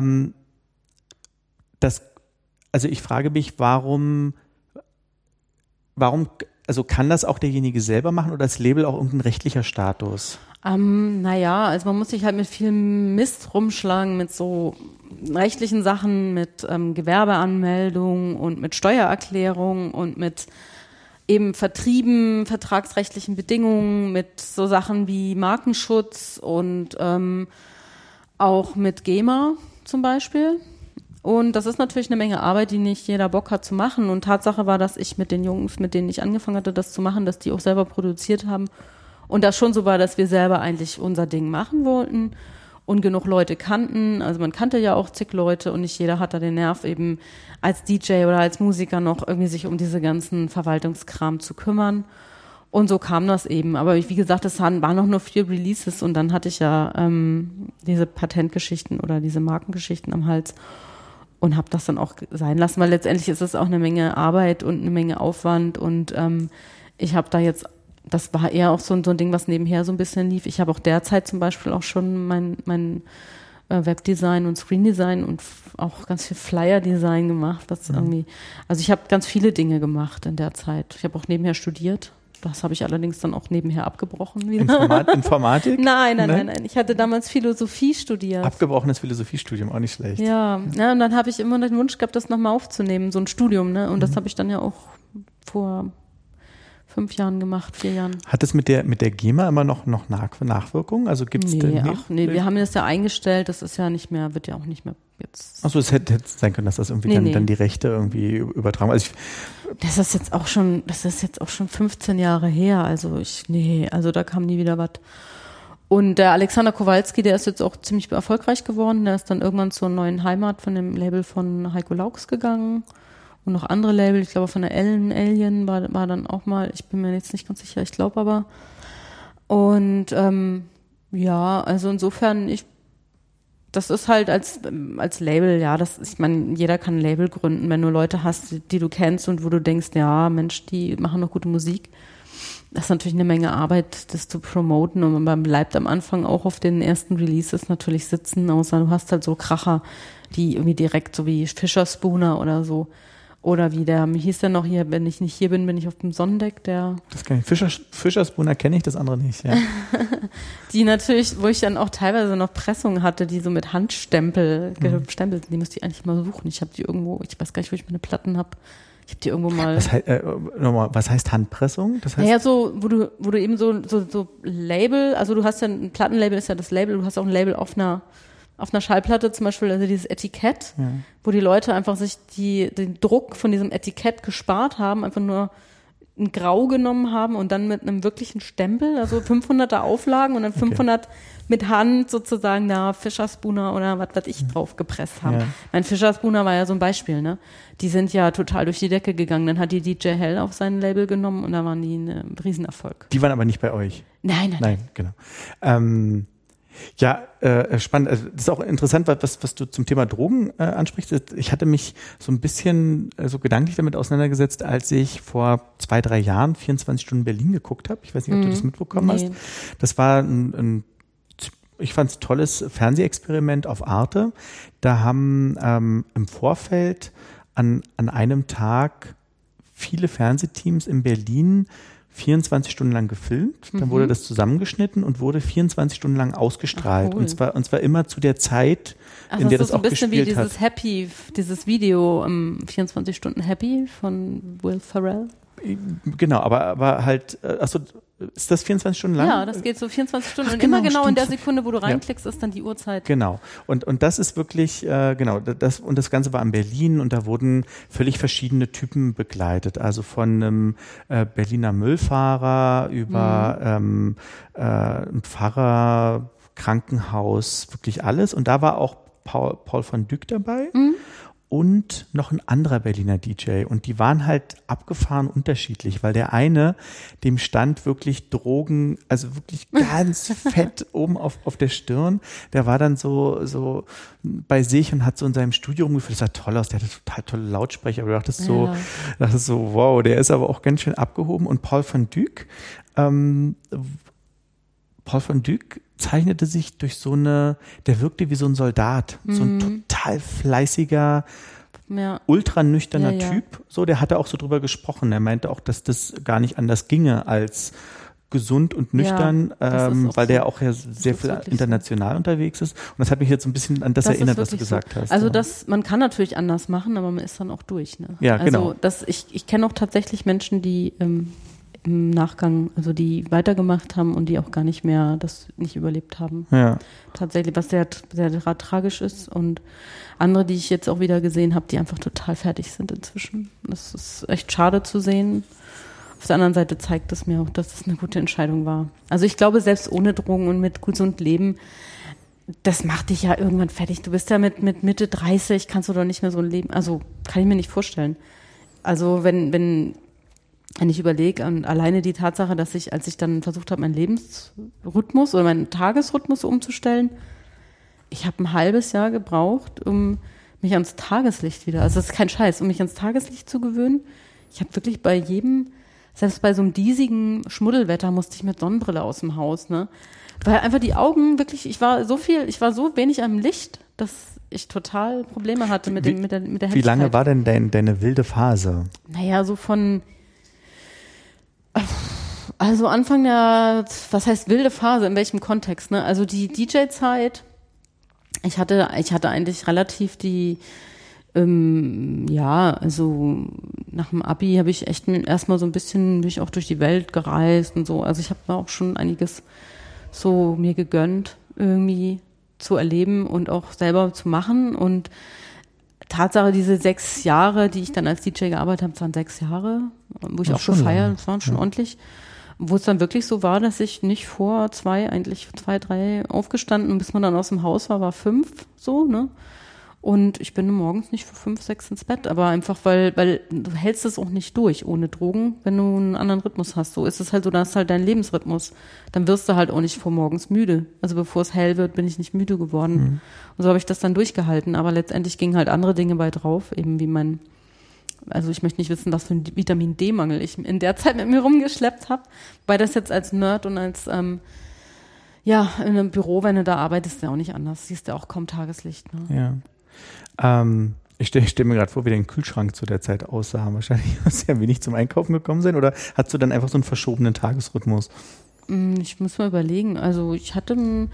Also ich frage mich, warum, also kann das auch derjenige selber machen oder das Label auch irgendein rechtlicher Status? Naja, also man muss sich halt mit viel Mist rumschlagen, mit so rechtlichen Sachen, mit Gewerbeanmeldung und mit Steuererklärung und mit eben Vertrieben, vertragsrechtlichen Bedingungen, mit so Sachen wie Markenschutz und auch mit GEMA zum Beispiel. Und das ist natürlich eine Menge Arbeit, die nicht jeder Bock hat zu machen. Und Tatsache war, dass ich mit den Jungs, mit denen ich angefangen hatte, das zu machen, dass die auch selber produziert haben. Und das schon so war, dass wir selber eigentlich unser Ding machen wollten und genug Leute kannten. Also man kannte ja auch zig Leute und nicht jeder hat da den Nerv, eben als DJ oder als Musiker noch irgendwie sich um diese ganzen Verwaltungskram zu kümmern. Und so kam das eben. Aber wie gesagt, es waren noch nur 4 Releases und dann hatte ich ja diese Patentgeschichten oder diese Markengeschichten am Hals und habe das dann auch sein lassen, weil letztendlich ist es auch eine Menge Arbeit und eine Menge Aufwand und ich habe da jetzt, das war eher auch so ein Ding, was nebenher so ein bisschen lief. Ich habe auch derzeit zum Beispiel auch schon mein Webdesign und Screendesign und auch ganz viel Flyer-Design gemacht. Das irgendwie, also ich habe ganz viele Dinge gemacht in der Zeit. Ich habe auch nebenher studiert. Das habe ich allerdings dann auch nebenher abgebrochen wieder. Informatik? Nein. Ich hatte damals Philosophie studiert. Abgebrochenes Philosophiestudium, auch nicht schlecht. Ja, und dann habe ich immer den Wunsch gehabt, das nochmal aufzunehmen, so ein Studium, ne? Und das habe ich dann ja auch vor 5 Jahren gemacht, 4 Jahren. Hat es mit der GEMA immer noch Nachwirkungen? Also gibt's Nee, wir haben das ja eingestellt, das ist ja nicht mehr, wird ja auch nicht mehr jetzt. Achso, es hätte sein können, dass das irgendwie dann die Rechte irgendwie übertragen. Also das ist jetzt auch schon 15 Jahre her, also da kam nie wieder was. Und der Alexander Kowalski, der ist jetzt auch ziemlich erfolgreich geworden, der ist dann irgendwann zur neuen Heimat von dem Label von Heiko Laux gegangen. Und noch andere Label, ich glaube von der Alien war dann auch mal, ich bin mir jetzt nicht ganz sicher, ich glaube aber. Und also insofern, das ist halt als Label, ja, ich meine, jeder kann ein Label gründen, wenn du Leute hast, die du kennst und wo du denkst, ja, Mensch, die machen doch gute Musik. Das ist natürlich eine Menge Arbeit, das zu promoten und man bleibt am Anfang auch auf den ersten Releases natürlich sitzen, außer du hast halt so Kracher, die irgendwie direkt so wie Fischer Spooner oder so. Oder wie hieß der noch hier, wenn ich nicht hier bin, bin ich auf dem Sonnendeck, Das kenne ich. Fischer Spooner kenne ich, das andere nicht, ja. Die natürlich, wo ich dann auch teilweise noch Pressungen hatte, die so mit Handstempel gestempelt, die musste ich eigentlich mal suchen. Ich habe die irgendwo, ich weiß gar nicht, wo ich meine Platten habe. Ich habe die irgendwo mal. Was heißt Handpressung? Das heißt, naja, so, wo du eben so Label, also du hast ja ein Plattenlabel, ist ja das Label, du hast auch ein Label auf einer Schallplatte zum Beispiel, also dieses Etikett, wo die Leute einfach sich den Druck von diesem Etikett gespart haben, einfach nur ein Grau genommen haben und dann mit einem wirklichen Stempel, also 500er Auflagen und dann 500 mit Hand sozusagen da Fischer Spooner oder was ich drauf gepresst haben. Ja. Mein Fischer Spooner war ja so ein Beispiel, ne? Die sind ja total durch die Decke gegangen. Dann hat die DJ Hell auf sein Label genommen und da waren die ein Riesenerfolg. Die waren aber nicht bei euch? Nein. Genau. Ja, spannend. Also das ist auch interessant, was du zum Thema Drogen ansprichst. Ich hatte mich so ein bisschen so gedanklich damit auseinandergesetzt, als ich vor 2-3 Jahren 24 Stunden Berlin geguckt habe. Ich weiß nicht, ob du das mitbekommen hast. Das war ich fand es tolles Fernsehexperiment auf Arte. Da haben im Vorfeld an einem Tag viele Fernsehteams in Berlin 24 Stunden lang gefilmt, dann wurde das zusammengeschnitten und wurde 24 Stunden lang ausgestrahlt. Cool. Und zwar immer zu der Zeit, in der das auch gespielt hat. Das ist so ein bisschen wie dieses Video 24 Stunden Happy von Will Ferrell. Genau, aber halt, ist das 24 Stunden lang? Ja, das geht so 24 Stunden. Ach, und genau, immer genau stimmt. in der Sekunde, wo du reinklickst, ist dann die Uhrzeit. Genau. Und das ist wirklich, und das Ganze war in Berlin und da wurden völlig verschiedene Typen begleitet. Also von einem Berliner Müllfahrer über einen Pfarrer, Krankenhaus, wirklich alles. Und da war auch Paul van Dyk dabei. Und noch ein anderer Berliner DJ. Und die waren halt abgefahren unterschiedlich, weil der eine, dem stand wirklich Drogen, also wirklich ganz fett oben auf der Stirn. Der war dann so bei sich und hat so in seinem Studio rumgeführt. Das sah toll aus, der hatte total tolle Lautsprecher. Aber du dachtest so, wow, der ist aber auch ganz schön abgehoben. Und Paul van Dyk zeichnete sich durch der wirkte wie so ein Soldat, so ein total fleißiger, ultra nüchterner Typ. So, der hatte auch so drüber gesprochen. Er meinte auch, dass das gar nicht anders ginge als gesund und nüchtern, weil der auch ja sehr viel international unterwegs ist. Und das hat mich jetzt so ein bisschen an das erinnert, was du gesagt hast. Also man kann natürlich anders machen, aber man ist dann auch durch. Ne? Ja, genau. Also ich kenne auch tatsächlich Menschen, die im Nachgang, also die weitergemacht haben und die auch gar nicht mehr das nicht überlebt haben. Ja. Tatsächlich, was sehr, sehr tragisch ist. Und andere, die ich jetzt auch wieder gesehen habe, die einfach total fertig sind inzwischen. Das ist echt schade zu sehen. Auf der anderen Seite zeigt es mir auch, dass es eine gute Entscheidung war. Also ich glaube, selbst ohne Drogen und mit gesund Leben, das macht dich ja irgendwann fertig. Du bist ja mit Mitte 30, kannst du doch nicht mehr so ein Leben, also kann ich mir nicht vorstellen. Also wenn ich überlege, alleine die Tatsache, dass als ich dann versucht habe, meinen Lebensrhythmus oder meinen Tagesrhythmus umzustellen, ich habe ein halbes Jahr gebraucht, um mich ans Tageslicht wieder, also das ist kein Scheiß, um mich ans Tageslicht zu gewöhnen. Ich habe wirklich selbst bei so einem diesigen Schmuddelwetter musste ich mit Sonnenbrille aus dem Haus, ne? Weil einfach die Augen wirklich, ich war so wenig am Licht, dass ich total Probleme hatte mit der Helligkeit. Wie lange war denn deine wilde Phase? Naja, so also Anfang was heißt wilde Phase, in welchem Kontext, ne? Also die DJ-Zeit, ich hatte eigentlich relativ also nach dem Abi habe ich echt erstmal so ein bisschen, bin ich auch durch die Welt gereist und so. Also ich habe mir auch schon einiges so mir gegönnt, irgendwie zu erleben und auch selber zu machen. Und Tatsache, diese 6 Jahre, die ich dann als DJ gearbeitet habe, waren 6 Jahre, wo ich auch gefeiert, das waren schon ordentlich. Wo es dann wirklich so war, dass ich nicht vor 2, 3 aufgestanden und bis man dann aus dem Haus war 5 so, ne? Und ich bin morgens nicht vor 5, 6 ins Bett, aber einfach, weil du hältst es auch nicht durch ohne Drogen, wenn du einen anderen Rhythmus hast. So ist es halt so, da ist halt dein Lebensrhythmus. Dann wirst du halt auch nicht vor morgens müde. Also bevor es hell wird, bin ich nicht müde geworden. Und so habe ich das dann durchgehalten. Aber letztendlich gingen halt andere Dinge bei drauf, eben wie also ich möchte nicht wissen, was für ein Vitamin-D-Mangel ich in der Zeit mit mir rumgeschleppt habe. Weil das jetzt als Nerd und als, in einem Büro, wenn du da arbeitest, ist ja auch nicht anders. Siehst du auch kaum Tageslicht. Ne? Ja. Ich stell mir gerade vor, wie dein Kühlschrank zu der Zeit aussah. Wahrscheinlich hast du ja wenig zum Einkaufen gekommen sein oder hast du dann einfach so einen verschobenen Tagesrhythmus? Ich muss mal überlegen. Also ich hatte in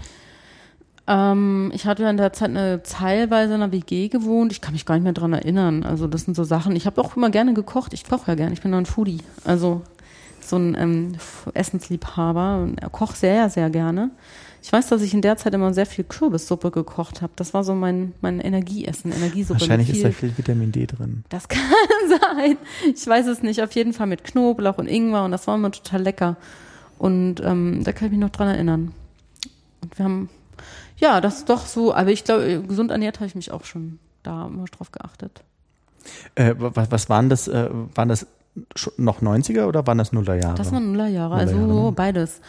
der Zeit teilweise in einer WG gewohnt. Ich kann mich gar nicht mehr dran erinnern. Also das sind so Sachen. Ich habe auch immer gerne gekocht. Ich koche ja gerne. Ich bin ein Foodie. Also so ein Essensliebhaber und koche sehr, sehr gerne. Ich weiß, dass ich in der Zeit immer sehr viel Kürbissuppe gekocht habe. Das war so mein Energieessen, Energiesuppe. Wahrscheinlich ist da viel Vitamin D drin. Das kann sein. Ich weiß es nicht. Auf jeden Fall mit Knoblauch und Ingwer und das war immer total lecker. Und da kann ich mich noch dran erinnern. Und wir haben, das ist doch so, aber ich glaube, gesund ernährt habe ich mich auch schon da immer drauf geachtet. Was waren das? Waren das noch 90er oder waren das Nullerjahre? Das waren Nullerjahre, also beides.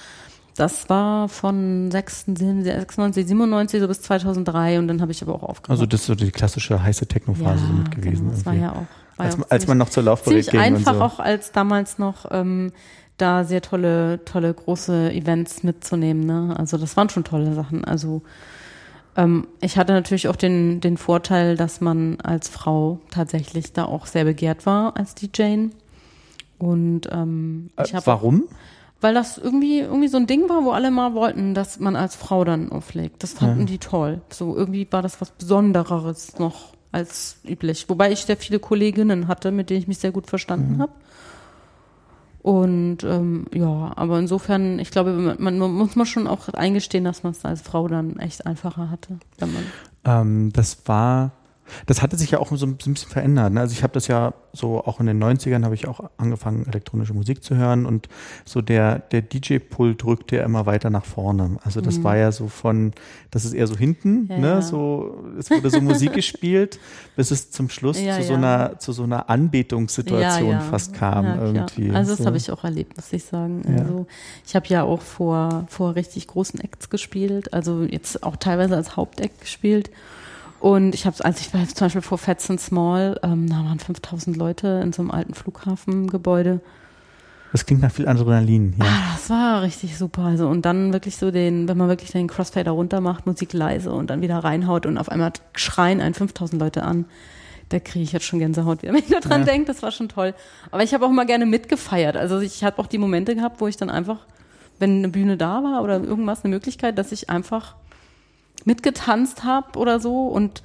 Das war von 96, 97 so bis 2003 und dann habe ich aber auch aufgehört. Also das ist so die klassische heiße Techno-Phase somit gewesen. Genau, das war ja auch. Als man noch zur Laufparade ging einfach und so. auch als damals noch da sehr tolle große Events mitzunehmen. Ne? Also das waren schon tolle Sachen. Also ich hatte natürlich auch den Vorteil, dass man als Frau tatsächlich da auch sehr begehrt war als DJ. Und ich habe warum? Weil das irgendwie so ein Ding war, wo alle mal wollten, dass man als Frau dann auflegt. Das fanden die toll. So irgendwie war das was Besondereres noch als üblich. Wobei ich sehr viele Kolleginnen hatte, mit denen ich mich sehr gut verstanden habe. Und aber insofern, ich glaube, man muss schon auch eingestehen, dass man es als Frau dann echt einfacher hatte. Wenn man das hatte sich ja auch so ein bisschen verändert. Ne? Also ich habe das ja so, auch in den 90ern habe ich auch angefangen, elektronische Musik zu hören und so der DJ-Pult rückte ja immer weiter nach vorne. Also das war ja so das ist eher so hinten, ne? So, es wurde so Musik gespielt, bis es zum Schluss zu so einer Anbetungssituation fast kam irgendwie. Also das habe ich auch erlebt, muss ich sagen. Also ich habe ja auch vor richtig großen Acts gespielt, also jetzt auch teilweise als Hauptact gespielt. Und als ich war zum Beispiel vor Fats and Small, da waren 5000 Leute in so einem alten Flughafengebäude. Das klingt nach viel Adrenalin, ja. Das war richtig super. Also, und dann wirklich so wenn man wirklich den Crossfader runter macht, Musik leise und dann wieder reinhaut und auf einmal schreien 5000 Leute an. Da kriege ich jetzt schon Gänsehaut, wenn ich da dran denke. Das war schon toll. Aber ich habe auch immer gerne mitgefeiert. Also ich habe auch die Momente gehabt, wo ich dann einfach, wenn eine Bühne da war oder irgendwas, eine Möglichkeit, dass ich einfach mitgetanzt habe oder so und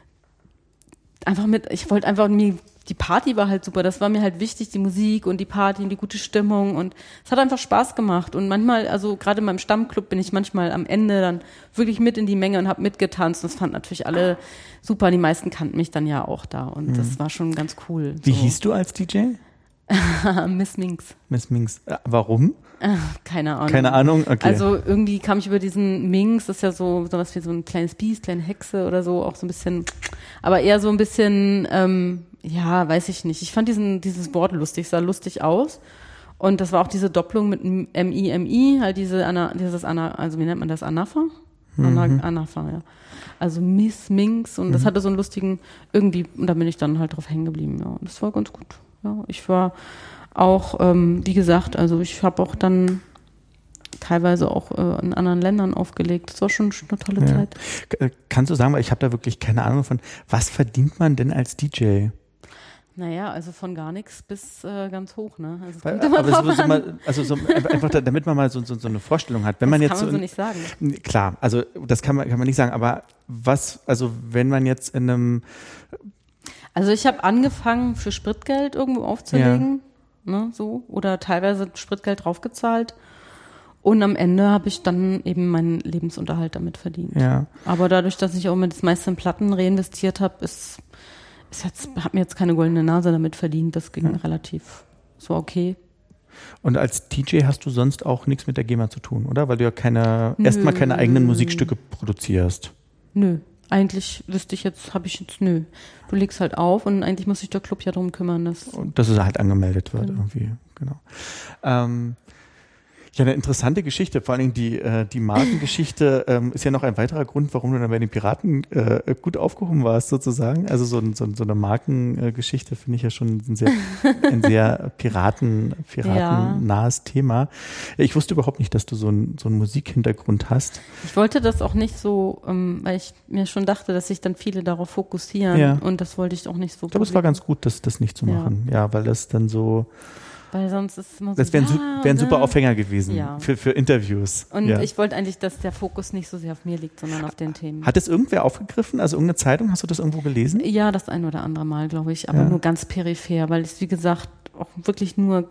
ich wollte einfach die Party war halt super, das war mir halt wichtig, die Musik und die Party und die gute Stimmung und es hat einfach Spaß gemacht und manchmal, also gerade in meinem Stammclub bin ich manchmal am Ende dann wirklich mit in die Menge und habe mitgetanzt, das fanden natürlich alle super, die meisten kannten mich dann ja auch da und das war schon ganz cool. Wie hieß du als DJ? Miss Minx. Miss Minx. Warum? Keine Ahnung. Keine Ahnung, okay. Also irgendwie kam ich über diesen Minx, das ist ja sowas wie so ein kleines Biest, kleine Hexe oder so, auch so ein bisschen, aber eher so ein bisschen, weiß ich nicht. Ich fand dieses Wort lustig, sah lustig aus. Und das war auch diese Doppelung mit M-I-M-I, halt also wie nennt man das, Anafa? Anafa, ja. Also Miss Minx und das hatte so einen lustigen, irgendwie, und da bin ich dann halt drauf hängen geblieben, ja. Und das war ganz gut. Ja, ich war auch, wie gesagt, also ich habe auch dann teilweise auch in anderen Ländern aufgelegt. Das war schon eine tolle Zeit. Kannst du sagen, weil ich habe da wirklich keine Ahnung von, was verdient man denn als DJ? Naja, also von gar nichts bis ganz hoch, ne? Also einfach damit man mal so eine Vorstellung hat. Wenn man jetzt kann man so nicht sagen. Klar, also das kann man nicht sagen, aber wenn man jetzt in einem... Also ich habe angefangen, für Spritgeld irgendwo aufzulegen, ne, so, oder teilweise Spritgeld draufgezahlt. Und am Ende habe ich dann eben meinen Lebensunterhalt damit verdient. Ja. Aber dadurch, dass ich auch immer das meiste in Platten reinvestiert habe, hat mir jetzt keine goldene Nase damit verdient. Das ging relativ so okay. Und als DJ hast du sonst auch nichts mit der GEMA zu tun, oder? Weil du ja erstmal keine eigenen Musikstücke produzierst. Nö. Eigentlich nö. Du legst halt auf und eigentlich muss sich der Club ja darum kümmern, dass es halt angemeldet wird irgendwie, genau. Ja, eine interessante Geschichte, vor allen Dingen die Markengeschichte ist ja noch ein weiterer Grund, warum du dann bei den Piraten gut aufgehoben warst sozusagen. Also so eine Markengeschichte finde ich ja schon ein sehr piratennahes Thema. Ich wusste überhaupt nicht, dass du so einen Musikhintergrund hast. Ich wollte das auch nicht so, weil ich mir schon dachte, dass sich dann viele darauf fokussieren und das wollte ich auch nicht so. Ich glaube, es war ganz gut, das nicht zu machen. Ja, weil das dann so... Weil sonst ist es immer so, das wäre ein super Aufhänger gewesen für Interviews. Und ich wollte eigentlich, dass der Fokus nicht so sehr auf mir liegt, sondern auf den Themen. Hat es irgendwer aufgegriffen? Also irgendeine Zeitung? Hast du das irgendwo gelesen? Ja, das ein oder andere Mal, glaube ich. Aber nur ganz peripher, weil es, wie gesagt, auch wirklich nur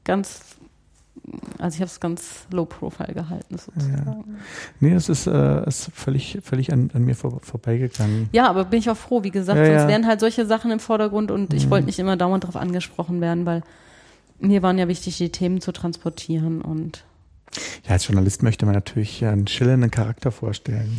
also ich habe es ganz low profile gehalten sozusagen. Ja. Nee, das ist völlig an mir vorbeigegangen. Ja, aber bin ich auch froh, wie gesagt, sonst wären halt solche Sachen im Vordergrund und ich wollte nicht immer dauernd darauf angesprochen werden, weil mir waren ja wichtig, die Themen zu transportieren und ja, als Journalist möchte man natürlich einen schillernden Charakter vorstellen.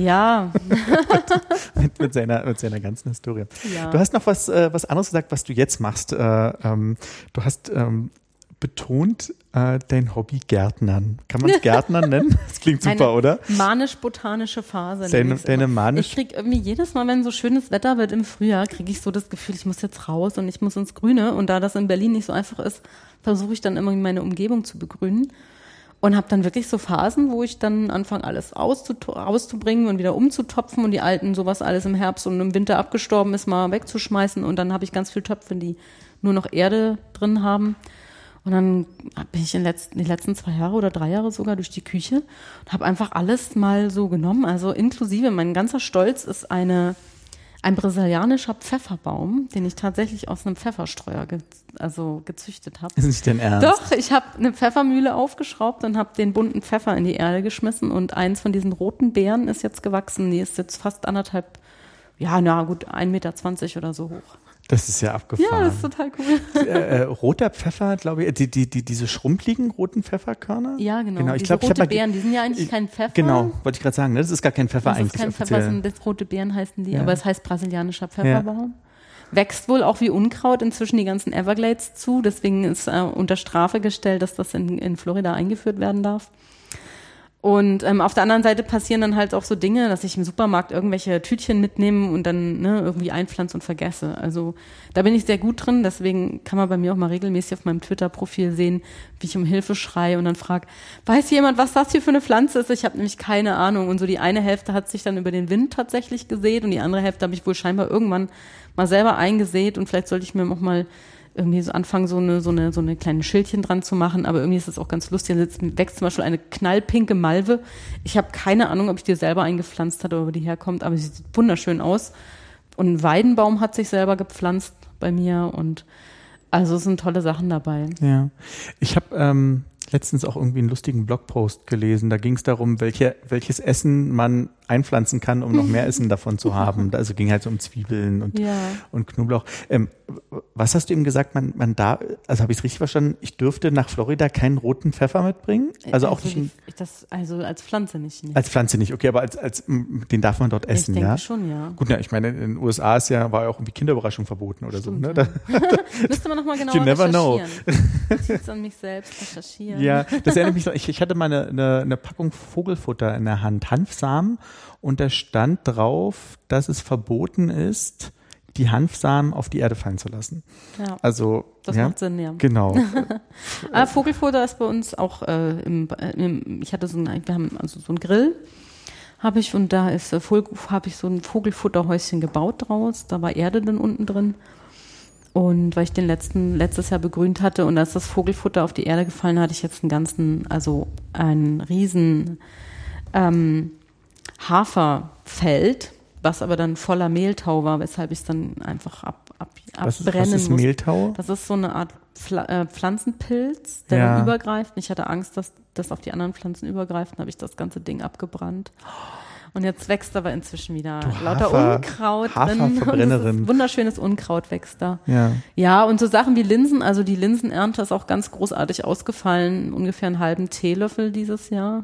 Mit seiner ganzen Historie. Ja. Du hast noch was anderes gesagt, was du jetzt machst. Du hast betont dein Hobby Gärtnern. Kann man es Gärtnern nennen? Das klingt super, oder? Manisch-botanische Phase. Deine manisch. Ich kriege irgendwie jedes Mal, wenn so schönes Wetter wird im Frühjahr, kriege ich so das Gefühl, ich muss jetzt raus und ich muss ins Grüne. Und da das in Berlin nicht so einfach ist, versuche ich dann immer meine Umgebung zu begrünen. Und habe dann wirklich so Phasen, wo ich dann anfange, alles auszubringen und wieder umzutopfen und die alten, sowas alles im Herbst und im Winter abgestorben ist, mal wegzuschmeißen. Und dann habe ich ganz viele Töpfe, die nur noch Erde drin haben. Und dann bin ich die letzten 2 Jahre oder 3 Jahre sogar durch die Küche und habe einfach alles mal so genommen. Also inklusive, mein ganzer Stolz ist ein brasilianischer Pfefferbaum, den ich tatsächlich aus einem Pfefferstreuer gezüchtet habe. Ist nicht dein Ernst? Doch, ich habe eine Pfeffermühle aufgeschraubt und habe den bunten Pfeffer in die Erde geschmissen und eins von diesen roten Beeren ist jetzt gewachsen. Die ist jetzt fast 1,5 Meter oder so hoch. Das ist ja abgefahren. Ja, das ist total cool. Roter Pfeffer, glaube ich, diese schrumpeligen roten Pfefferkörner? Ja, genau. Ich diese glaube, rote Beeren, die sind ja eigentlich kein Pfeffer. Genau, wollte ich gerade sagen. Ne? Das ist gar kein Pfeffer eigentlich. Das ist kein offiziell. Pfeffer, das rote Beeren heißen die, Ja. aber es heißt brasilianischer Pfefferbaum. Ja. Wächst wohl auch wie Unkraut inzwischen die ganzen Everglades zu, deswegen ist unter Strafe gestellt, dass das in Florida eingeführt werden darf. Und auf der anderen Seite passieren dann halt auch so Dinge, dass ich im Supermarkt irgendwelche Tütchen mitnehme und dann irgendwie einpflanze und vergesse. Also da bin ich sehr gut drin, deswegen kann man bei mir auch mal regelmäßig auf meinem Twitter-Profil sehen, wie ich um Hilfe schreie und dann frage, weiß jemand, was das hier für eine Pflanze ist? Ich habe nämlich keine Ahnung. Und so die eine Hälfte hat sich dann über den Wind tatsächlich gesät und die andere Hälfte habe ich wohl scheinbar irgendwann mal selber eingesät und vielleicht sollte ich mir auch mal irgendwie so anfangen, so eine kleine Schildchen dran zu machen, aber irgendwie ist das auch ganz lustig. Da wächst zum Beispiel eine knallpinke Malve. Ich habe keine Ahnung, ob ich die selber eingepflanzt habe oder wo die herkommt, aber sie sieht wunderschön aus. Und ein Weidenbaum hat sich selber gepflanzt bei mir und also es sind tolle Sachen dabei. Ja, ich habe letztens auch irgendwie einen lustigen Blogpost gelesen. Da ging es darum, welches Essen man einpflanzen kann, um noch mehr Essen davon zu haben. Also ging halt so um Zwiebeln und Knoblauch. Was hast du eben gesagt, man da, also habe ich es richtig verstanden, ich dürfte nach Florida keinen roten Pfeffer mitbringen? Also auch nicht also als Pflanze nicht. Als Pflanze nicht, okay, aber den darf man dort essen, ich denke ja? schon, ja. Gut, ich meine, in den USA war ja auch irgendwie Kinderüberraschung verboten oder Stimmt, so. Ne? Ja. Müsste man nochmal genauer You never know. Ich jetzt an mich selbst recherchieren. Ja, das erinnert mich noch, ich hatte mal eine Packung Vogelfutter in der Hand, Hanfsamen, und da stand drauf, dass es verboten ist, die Hanfsamen auf die Erde fallen zu lassen. Ja, also, das macht Sinn, ja. Genau. Aber Vogelfutter ist bei uns auch wir haben also so einen Grill, habe ich, und da habe ich so ein Vogelfutterhäuschen gebaut draus, da war Erde dann unten drin. Und weil ich den letztes Jahr begrünt hatte und als das Vogelfutter auf die Erde gefallen, hatte ich jetzt ein riesen Haferfeld, was aber dann voller Mehltau war, weshalb ich es dann einfach abbrennen was ist muss. Mehltau? Das ist so eine Art Pflanzenpilz, der dann übergreift. Ich hatte Angst, dass das auf die anderen Pflanzen übergreift, dann habe ich das ganze Ding abgebrannt. Und jetzt wächst aber inzwischen wieder lauter Unkraut drin. Wunderschönes Unkraut wächst da. Ja. Ja, und so Sachen wie Linsen, also die Linsenernte ist auch ganz großartig ausgefallen, ungefähr einen halben Teelöffel dieses Jahr.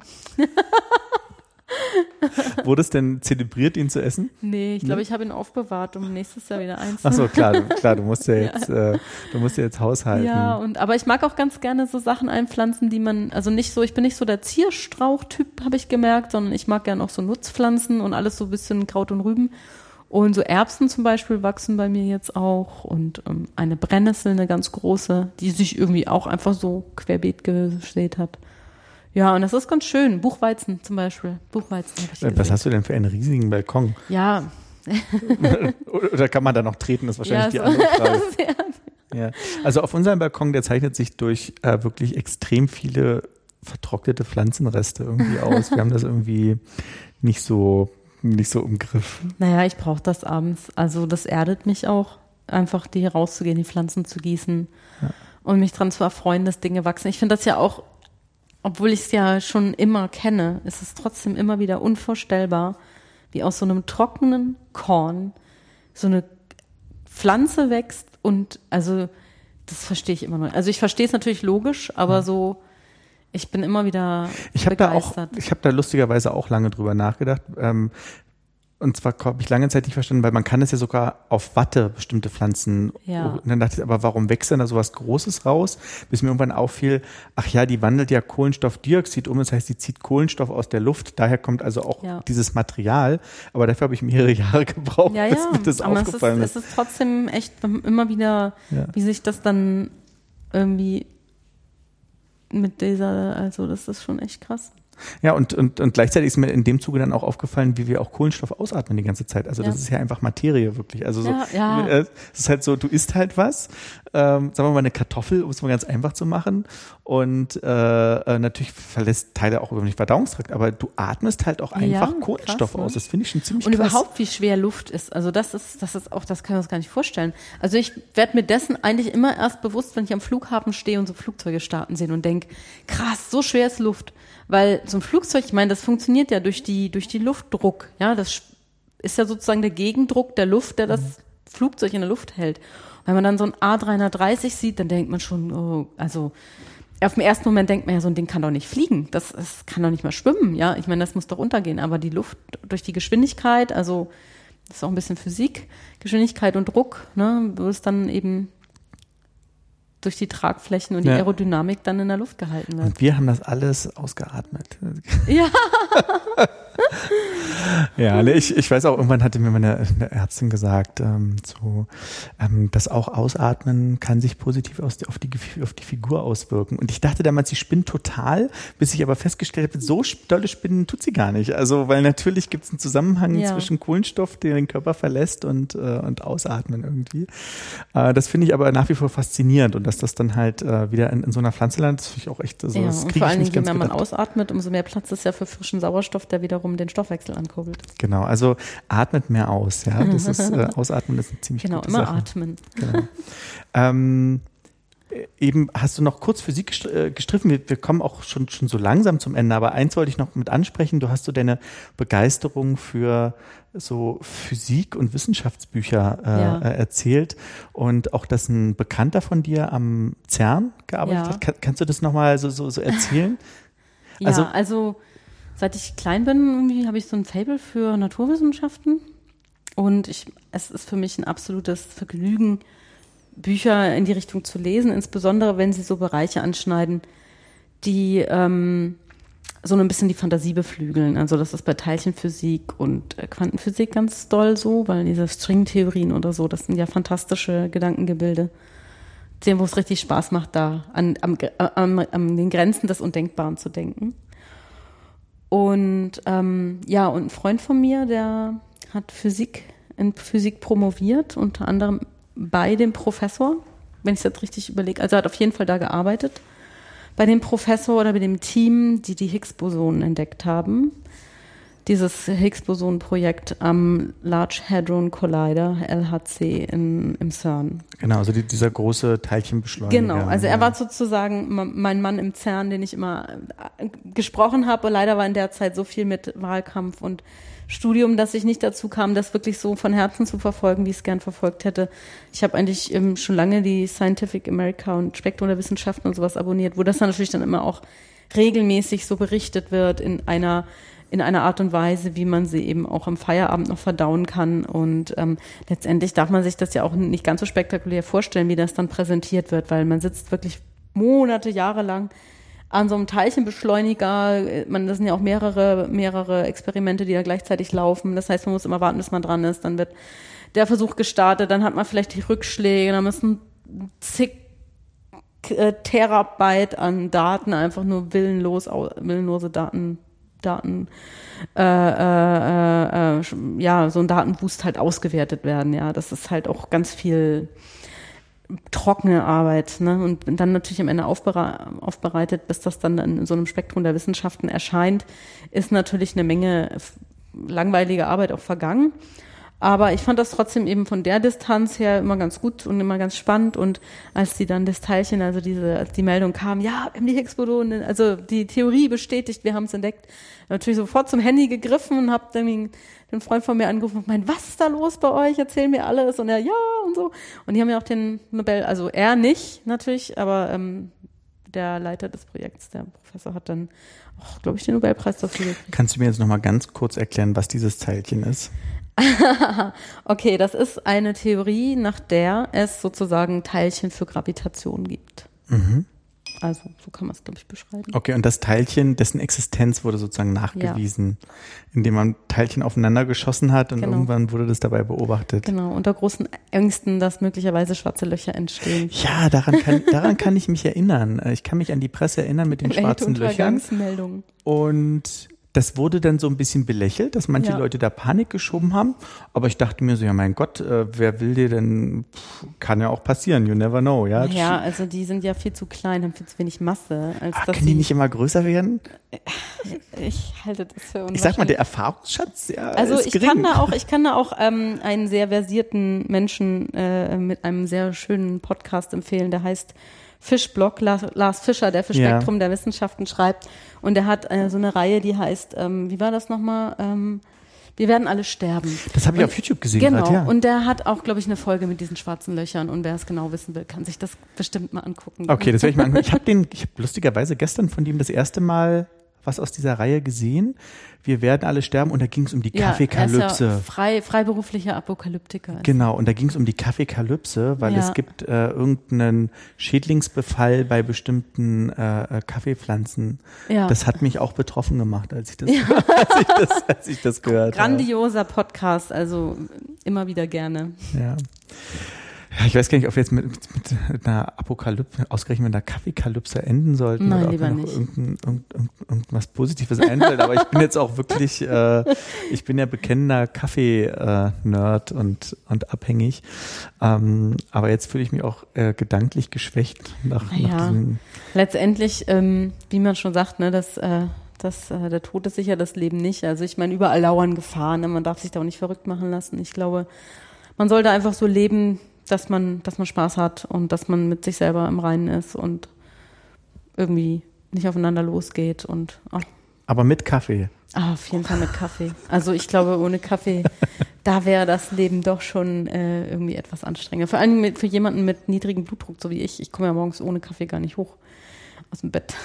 Wurde es denn zelebriert, ihn zu essen? Nee, ich glaube, ich habe ihn aufbewahrt, um nächstes Jahr wieder einzunehmen. Ach so, klar, du musst ja jetzt haushalten. Ja, aber ich mag auch ganz gerne so Sachen einpflanzen, die man, also nicht so, ich bin nicht so der Zierstrauch-Typ, habe ich gemerkt, sondern ich mag gerne auch so Nutzpflanzen und alles so ein bisschen Kraut und Rüben. Und so Erbsen zum Beispiel wachsen bei mir jetzt auch und eine Brennnessel, eine ganz große, die sich irgendwie auch einfach so querbeet gesät hat. Ja, und das ist ganz schön. Buchweizen zum Beispiel. Buchweizen habe ich gesehen. Was hast du denn für einen riesigen Balkon? Ja. Oder kann man da noch treten, ist wahrscheinlich die andere Frage. Ja. Also auf unserem Balkon, der zeichnet sich durch wirklich extrem viele vertrocknete Pflanzenreste irgendwie aus. Wir haben das irgendwie nicht so im Griff. Naja, ich brauche das abends. Also das erdet mich auch, einfach hier rauszugehen, die Pflanzen zu gießen und mich dran zu erfreuen, dass Dinge wachsen. Ich finde das ja auch, obwohl ich es ja schon immer kenne, ist es trotzdem immer wieder unvorstellbar, wie aus so einem trockenen Korn so eine Pflanze wächst und also das verstehe ich immer noch. Also ich verstehe es natürlich logisch, aber so, ich bin immer wieder begeistert. Ich habe da lustigerweise auch lange drüber nachgedacht, Und zwar habe ich lange Zeit nicht verstanden, weil man kann es ja sogar auf Watte bestimmte Pflanzen. Ja. Und dann dachte ich, aber warum wächst denn da sowas Großes raus? Bis mir irgendwann auffiel, ach ja, die wandelt ja Kohlenstoffdioxid um, das heißt, die zieht Kohlenstoff aus der Luft. Daher kommt also auch dieses Material. Aber dafür habe ich mehrere Jahre gebraucht, bis mir das aufgefallen ist. Es ist trotzdem echt immer wieder, wie sich das dann irgendwie mit dieser, also das ist schon echt krass. Ja, und gleichzeitig ist mir in dem Zuge dann auch aufgefallen, wie wir auch Kohlenstoff ausatmen die ganze Zeit. Also das ist ja einfach Materie wirklich. Also es ist halt so, du isst halt was, sagen wir mal eine Kartoffel, um es mal ganz einfach zu machen. Und natürlich verlässt Teile auch über den Verdauungstrakt, aber du atmest halt auch einfach Kohlenstoff aus. Das finde ich schon ziemlich krass. Und überhaupt, wie schwer Luft ist. Also das ist auch, das können wir uns gar nicht vorstellen. Also ich werde mir dessen eigentlich immer erst bewusst, wenn ich am Flughafen stehe und so Flugzeuge starten sehe und denke, krass, so schwer ist Luft. Weil so ein Flugzeug, ich meine, das funktioniert ja durch die Luftdruck. Ja, das ist ja sozusagen der Gegendruck der Luft, der das Flugzeug in der Luft hält. Und wenn man dann so ein A330 sieht, dann denkt man schon, oh, also auf den ersten Moment denkt man ja, so ein Ding kann doch nicht fliegen. Das kann doch nicht mal schwimmen. Ja, ich meine, das muss doch untergehen. Aber die Luft durch die Geschwindigkeit, also das ist auch ein bisschen Physik, Geschwindigkeit und Druck, ne, wo es dann eben durch die Tragflächen und die Aerodynamik dann in der Luft gehalten wird. Und wir haben das alles ausgeatmet. Ja. Ja, ich weiß auch, irgendwann hatte mir meine Ärztin gesagt, dass auch Ausatmen kann sich positiv auf die Figur auswirken. Und ich dachte damals, sie spinnt total, bis ich aber festgestellt habe, so dolle Spinnen tut sie gar nicht. Also, weil natürlich gibt es einen Zusammenhang zwischen Kohlenstoff, der den Körper verlässt und Ausatmen irgendwie. Das finde ich aber nach wie vor faszinierend und dass das dann halt wieder in so einer Pflanze landet, das finde ich auch echt so. Ja, und vor allen Dingen, je mehr man ausatmet, umso mehr Platz ist ja für frischen Sauerstoff, der wiederum den Stoffwechsel ankurbelt. Genau, also atmet mehr aus, ja. Das ist, Ausatmen ist eine ziemlich gute Sache. Genau, immer atmen. Genau. Eben hast du noch kurz Physik gestriffen. Wir kommen auch schon so langsam zum Ende, aber eins wollte ich noch mit ansprechen. Du hast so deine Begeisterung für so Physik- und Wissenschaftsbücher erzählt und auch, dass ein Bekannter von dir am CERN gearbeitet hat. Kannst du das nochmal so erzählen? Ja, also seit ich klein bin, irgendwie habe ich so ein Faible für Naturwissenschaften und es ist für mich ein absolutes Vergnügen, Bücher in die Richtung zu lesen, insbesondere wenn sie so Bereiche anschneiden, die so ein bisschen die Fantasie beflügeln. Also das ist bei Teilchenphysik und Quantenphysik ganz doll so, weil diese Stringtheorien oder so, das sind ja fantastische Gedankengebilde, wo es richtig Spaß macht, da an den Grenzen des Undenkbaren zu denken. Und und ein Freund von mir, der hat in Physik promoviert, unter anderem bei dem Professor, wenn ich es jetzt richtig überlege. Also er hat auf jeden Fall da gearbeitet, bei dem Professor oder bei dem Team, die Higgs-Bosonen entdeckt haben. Dieses Higgs-Boson-Projekt am Large Hadron Collider, LHC, im CERN. Genau, also dieser große Teilchenbeschleuniger. Genau, also er war sozusagen mein Mann im CERN, den ich immer gesprochen habe. Leider war in der Zeit so viel mit Wahlkampf und Studium, dass ich nicht dazu kam, das wirklich so von Herzen zu verfolgen, wie ich es gern verfolgt hätte. Ich habe eigentlich schon lange die Scientific America und Spektrum der Wissenschaften und sowas abonniert, wo das dann natürlich dann immer auch regelmäßig so berichtet wird in einer Art und Weise, wie man sie eben auch am Feierabend noch verdauen kann. Und letztendlich darf man sich das ja auch nicht ganz so spektakulär vorstellen, wie das dann präsentiert wird, weil man sitzt wirklich Monate, Jahre lang an so einem Teilchenbeschleuniger. Das sind ja auch mehrere Experimente, die da gleichzeitig laufen. Das heißt, man muss immer warten, bis man dran ist. Dann wird der Versuch gestartet, dann hat man vielleicht die Rückschläge, dann müssen zig Terabyte an Daten, einfach nur willenlose Daten, so ein Datenwust halt ausgewertet werden. Ja, das ist halt auch ganz viel trockene Arbeit, ne? Und dann natürlich am Ende aufbereitet, bis das dann in so einem Spektrum der Wissenschaften erscheint, ist natürlich eine Menge langweilige Arbeit auch vergangen. Aber ich fand das trotzdem eben von der Distanz her immer ganz gut und immer ganz spannend. Und als die dann das Teilchen, als die Meldung kam, ja, wir haben die Higgs-Bosonen, also die Theorie bestätigt, wir haben es entdeckt, natürlich sofort zum Handy gegriffen und habe dann den Freund von mir angerufen und meint, was ist da los bei euch? Erzähl mir alles. Und er, ja, und so. Und die haben ja auch den Nobel, also er nicht natürlich, aber der Leiter des Projekts, der Professor, hat dann auch, glaube ich, den Nobelpreis dafür gekriegt. Kannst du mir jetzt nochmal ganz kurz erklären, was dieses Teilchen ist? Okay, das ist eine Theorie, nach der es sozusagen Teilchen für Gravitation gibt. Mhm. Also so kann man es, glaube ich, beschreiben. Okay, und das Teilchen, dessen Existenz wurde sozusagen nachgewiesen, indem man Teilchen aufeinander geschossen hat und irgendwann wurde das dabei beobachtet. Genau, unter großen Ängsten, dass möglicherweise schwarze Löcher entstehen. Ja, daran kann ich mich erinnern. Ich kann mich an die Presse erinnern mit den schwarzen Löchern. Und das wurde dann so ein bisschen belächelt, dass manche Leute da Panik geschoben haben. Aber ich dachte mir so, ja mein Gott, wer will dir denn, kann ja auch passieren, you never know. Ja, also die sind ja viel zu klein, haben viel zu wenig Masse. Können die nicht immer größer werden? Ich halte das für unwahrscheinlich. Ich sag mal, der Erfahrungsschatz ist gering. Ich kann da auch einen sehr versierten Menschen mit einem sehr schönen Podcast empfehlen, der heißt Fischblog, Lars Fischer, der für Spektrum der Wissenschaften schreibt. Und der hat so eine Reihe, die heißt, wie war das nochmal? Wir werden alle sterben. Das habe ich auf YouTube gesehen. Genau. Grad, ja. Und der hat auch, glaube ich, eine Folge mit diesen schwarzen Löchern. Und wer es genau wissen will, kann sich das bestimmt mal angucken. Okay, das werde ich mal angucken. Ich habe lustigerweise gestern von dem das erste Mal was aus dieser Reihe gesehen. Wir werden alle sterben und da ging es um die Kaffeekalypse. Er ist ja freiberuflicher Apokalyptiker. Genau, und da ging es um die Kaffeekalypse, weil es gibt irgendeinen Schädlingsbefall bei bestimmten Kaffeepflanzen. Ja. Das hat mich auch betroffen gemacht, als ich das gehört habe. Grandioser Podcast, also immer wieder gerne. Ja. Ja, ich weiß gar nicht, ob wir jetzt mit einer Apokalypse, ausgerechnet mit einer Kaffeekalypse enden sollten. Nein, oder lieber ob mir nicht. Irgendwas Positives einfällt. Aber ich bin jetzt auch wirklich, ich bin ja bekennender Kaffee-Nerd und abhängig. Aber jetzt fühle ich mich auch gedanklich geschwächt nach diesen. Letztendlich, wie man schon sagt, ne, der Tod ist sicher, das Leben nicht. Also ich meine, überall lauern Gefahren. Ne? Man darf sich da auch nicht verrückt machen lassen. Ich glaube, man sollte einfach so leben, dass man Spaß hat und dass man mit sich selber im Reinen ist und irgendwie nicht aufeinander losgeht und aber mit Kaffee. Auf jeden Fall mit Kaffee. Also ich glaube, ohne Kaffee, da wäre das Leben doch schon irgendwie etwas anstrengender. Vor allen Dingen für jemanden mit niedrigem Blutdruck, so wie ich. Ich komme ja morgens ohne Kaffee gar nicht hoch aus dem Bett.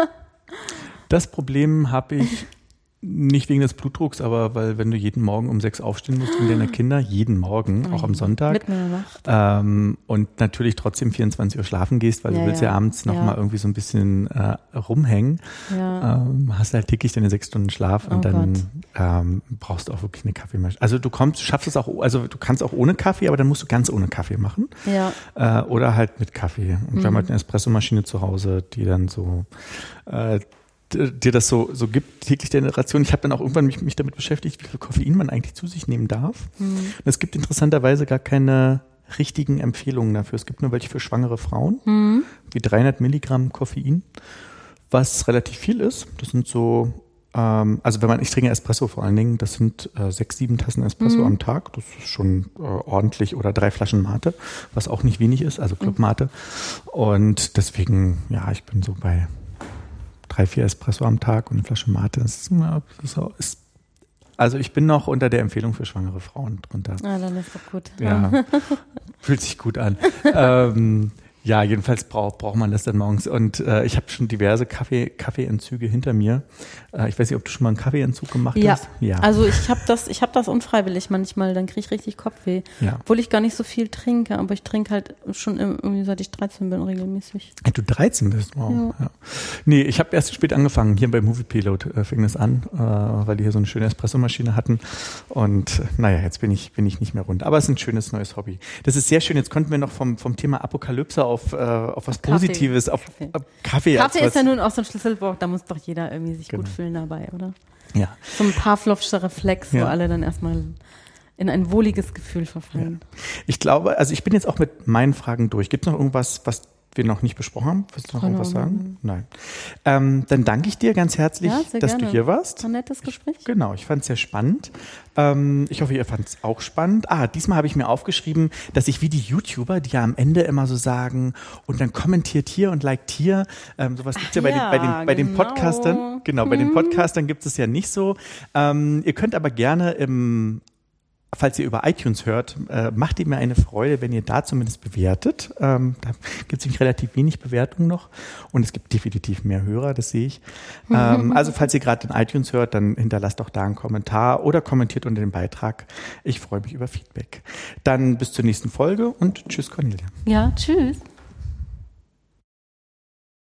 Das Problem habe ich nicht wegen des Blutdrucks, aber weil wenn du jeden Morgen um 6 aufstehen musst wegen deiner Kinder, jeden Morgen, auch am Sonntag. Mitten in der Nacht. Und natürlich trotzdem 24 Uhr schlafen gehst, weil du willst ja abends nochmal irgendwie so ein bisschen rumhängen. Ja. Hast halt täglich deine 6 Stunden Schlaf und dann brauchst du auch wirklich eine Kaffeemaschine. Also du schaffst es auch, also du kannst auch ohne Kaffee, aber dann musst du ganz ohne Kaffee machen. Ja. Oder halt mit Kaffee. Und wir haben halt eine Espressomaschine zu Hause, die dann so dir das so gibt, täglich der Generation. Ich habe dann auch irgendwann mich damit beschäftigt, wie viel Koffein man eigentlich zu sich nehmen darf. Und es gibt interessanterweise gar keine richtigen Empfehlungen dafür. Es gibt nur welche für schwangere Frauen, wie 300 Milligramm Koffein, was relativ viel ist. Das sind so, also ich trinke Espresso vor allen Dingen, das sind 6-7 Tassen Espresso am Tag. Das ist schon ordentlich, oder 3 Flaschen Mate, was auch nicht wenig ist, also Club Mate. Und deswegen, ich bin so bei 3-4 Espresso am Tag und eine Flasche Mate. Also ich bin noch unter der Empfehlung für schwangere Frauen drunter. Ah, dann ist doch gut. Ja, fühlt sich gut an. Ja, jedenfalls braucht man das dann morgens. Und ich habe schon diverse Kaffeeentzüge hinter mir. Ich weiß nicht, ob du schon mal einen Kaffeeentzug gemacht hast. Ja, also ich habe das unfreiwillig manchmal. Dann kriege ich richtig Kopfweh. Ja. Obwohl ich gar nicht so viel trinke. Aber ich trinke halt schon irgendwie, seit ich 13 bin, regelmäßig. Du 13 bist? Wow. Ja. Nee, ich habe erst spät angefangen. Hier bei Movie Pilot fing das an, weil die hier so eine schöne Espressomaschine hatten. Und jetzt bin ich nicht mehr rund. Aber es ist ein schönes neues Hobby. Das ist sehr schön. Jetzt konnten wir noch vom Thema Apokalypse auf was Positives, auf Kaffee. Kaffee ist ja nun auch so ein Schlüsselwort, da muss doch jeder irgendwie sich gut fühlen dabei, oder? Ja. So ein Pavlovscher Reflex, wo alle dann erstmal in ein wohliges Gefühl verfallen. Ja. Ich glaube, also ich bin jetzt auch mit meinen Fragen durch. Gibt es noch irgendwas, was wir noch nicht besprochen haben? Willst du noch irgendwas sagen? Nein. Dann danke ich dir ganz herzlich, dass du hier warst. Ein nettes Gespräch. Genau, ich fand es sehr spannend. Ich hoffe, ihr fand es auch spannend. Diesmal habe ich mir aufgeschrieben, dass ich wie die YouTuber, die ja am Ende immer so sagen, und dann kommentiert hier und liked hier. Sowas gibt es ja bei den Podcastern. Genau, bei den Podcastern gibt es ja nicht so. Ihr könnt aber gerne im falls ihr über iTunes hört, macht ihr mir eine Freude, wenn ihr da zumindest bewertet. Da gibt es nämlich relativ wenig Bewertungen noch und es gibt definitiv mehr Hörer, das sehe ich. Also falls ihr gerade in iTunes hört, dann hinterlasst doch da einen Kommentar oder kommentiert unter dem Beitrag. Ich freue mich über Feedback. Dann bis zur nächsten Folge und tschüss, Cornelia. Ja, tschüss.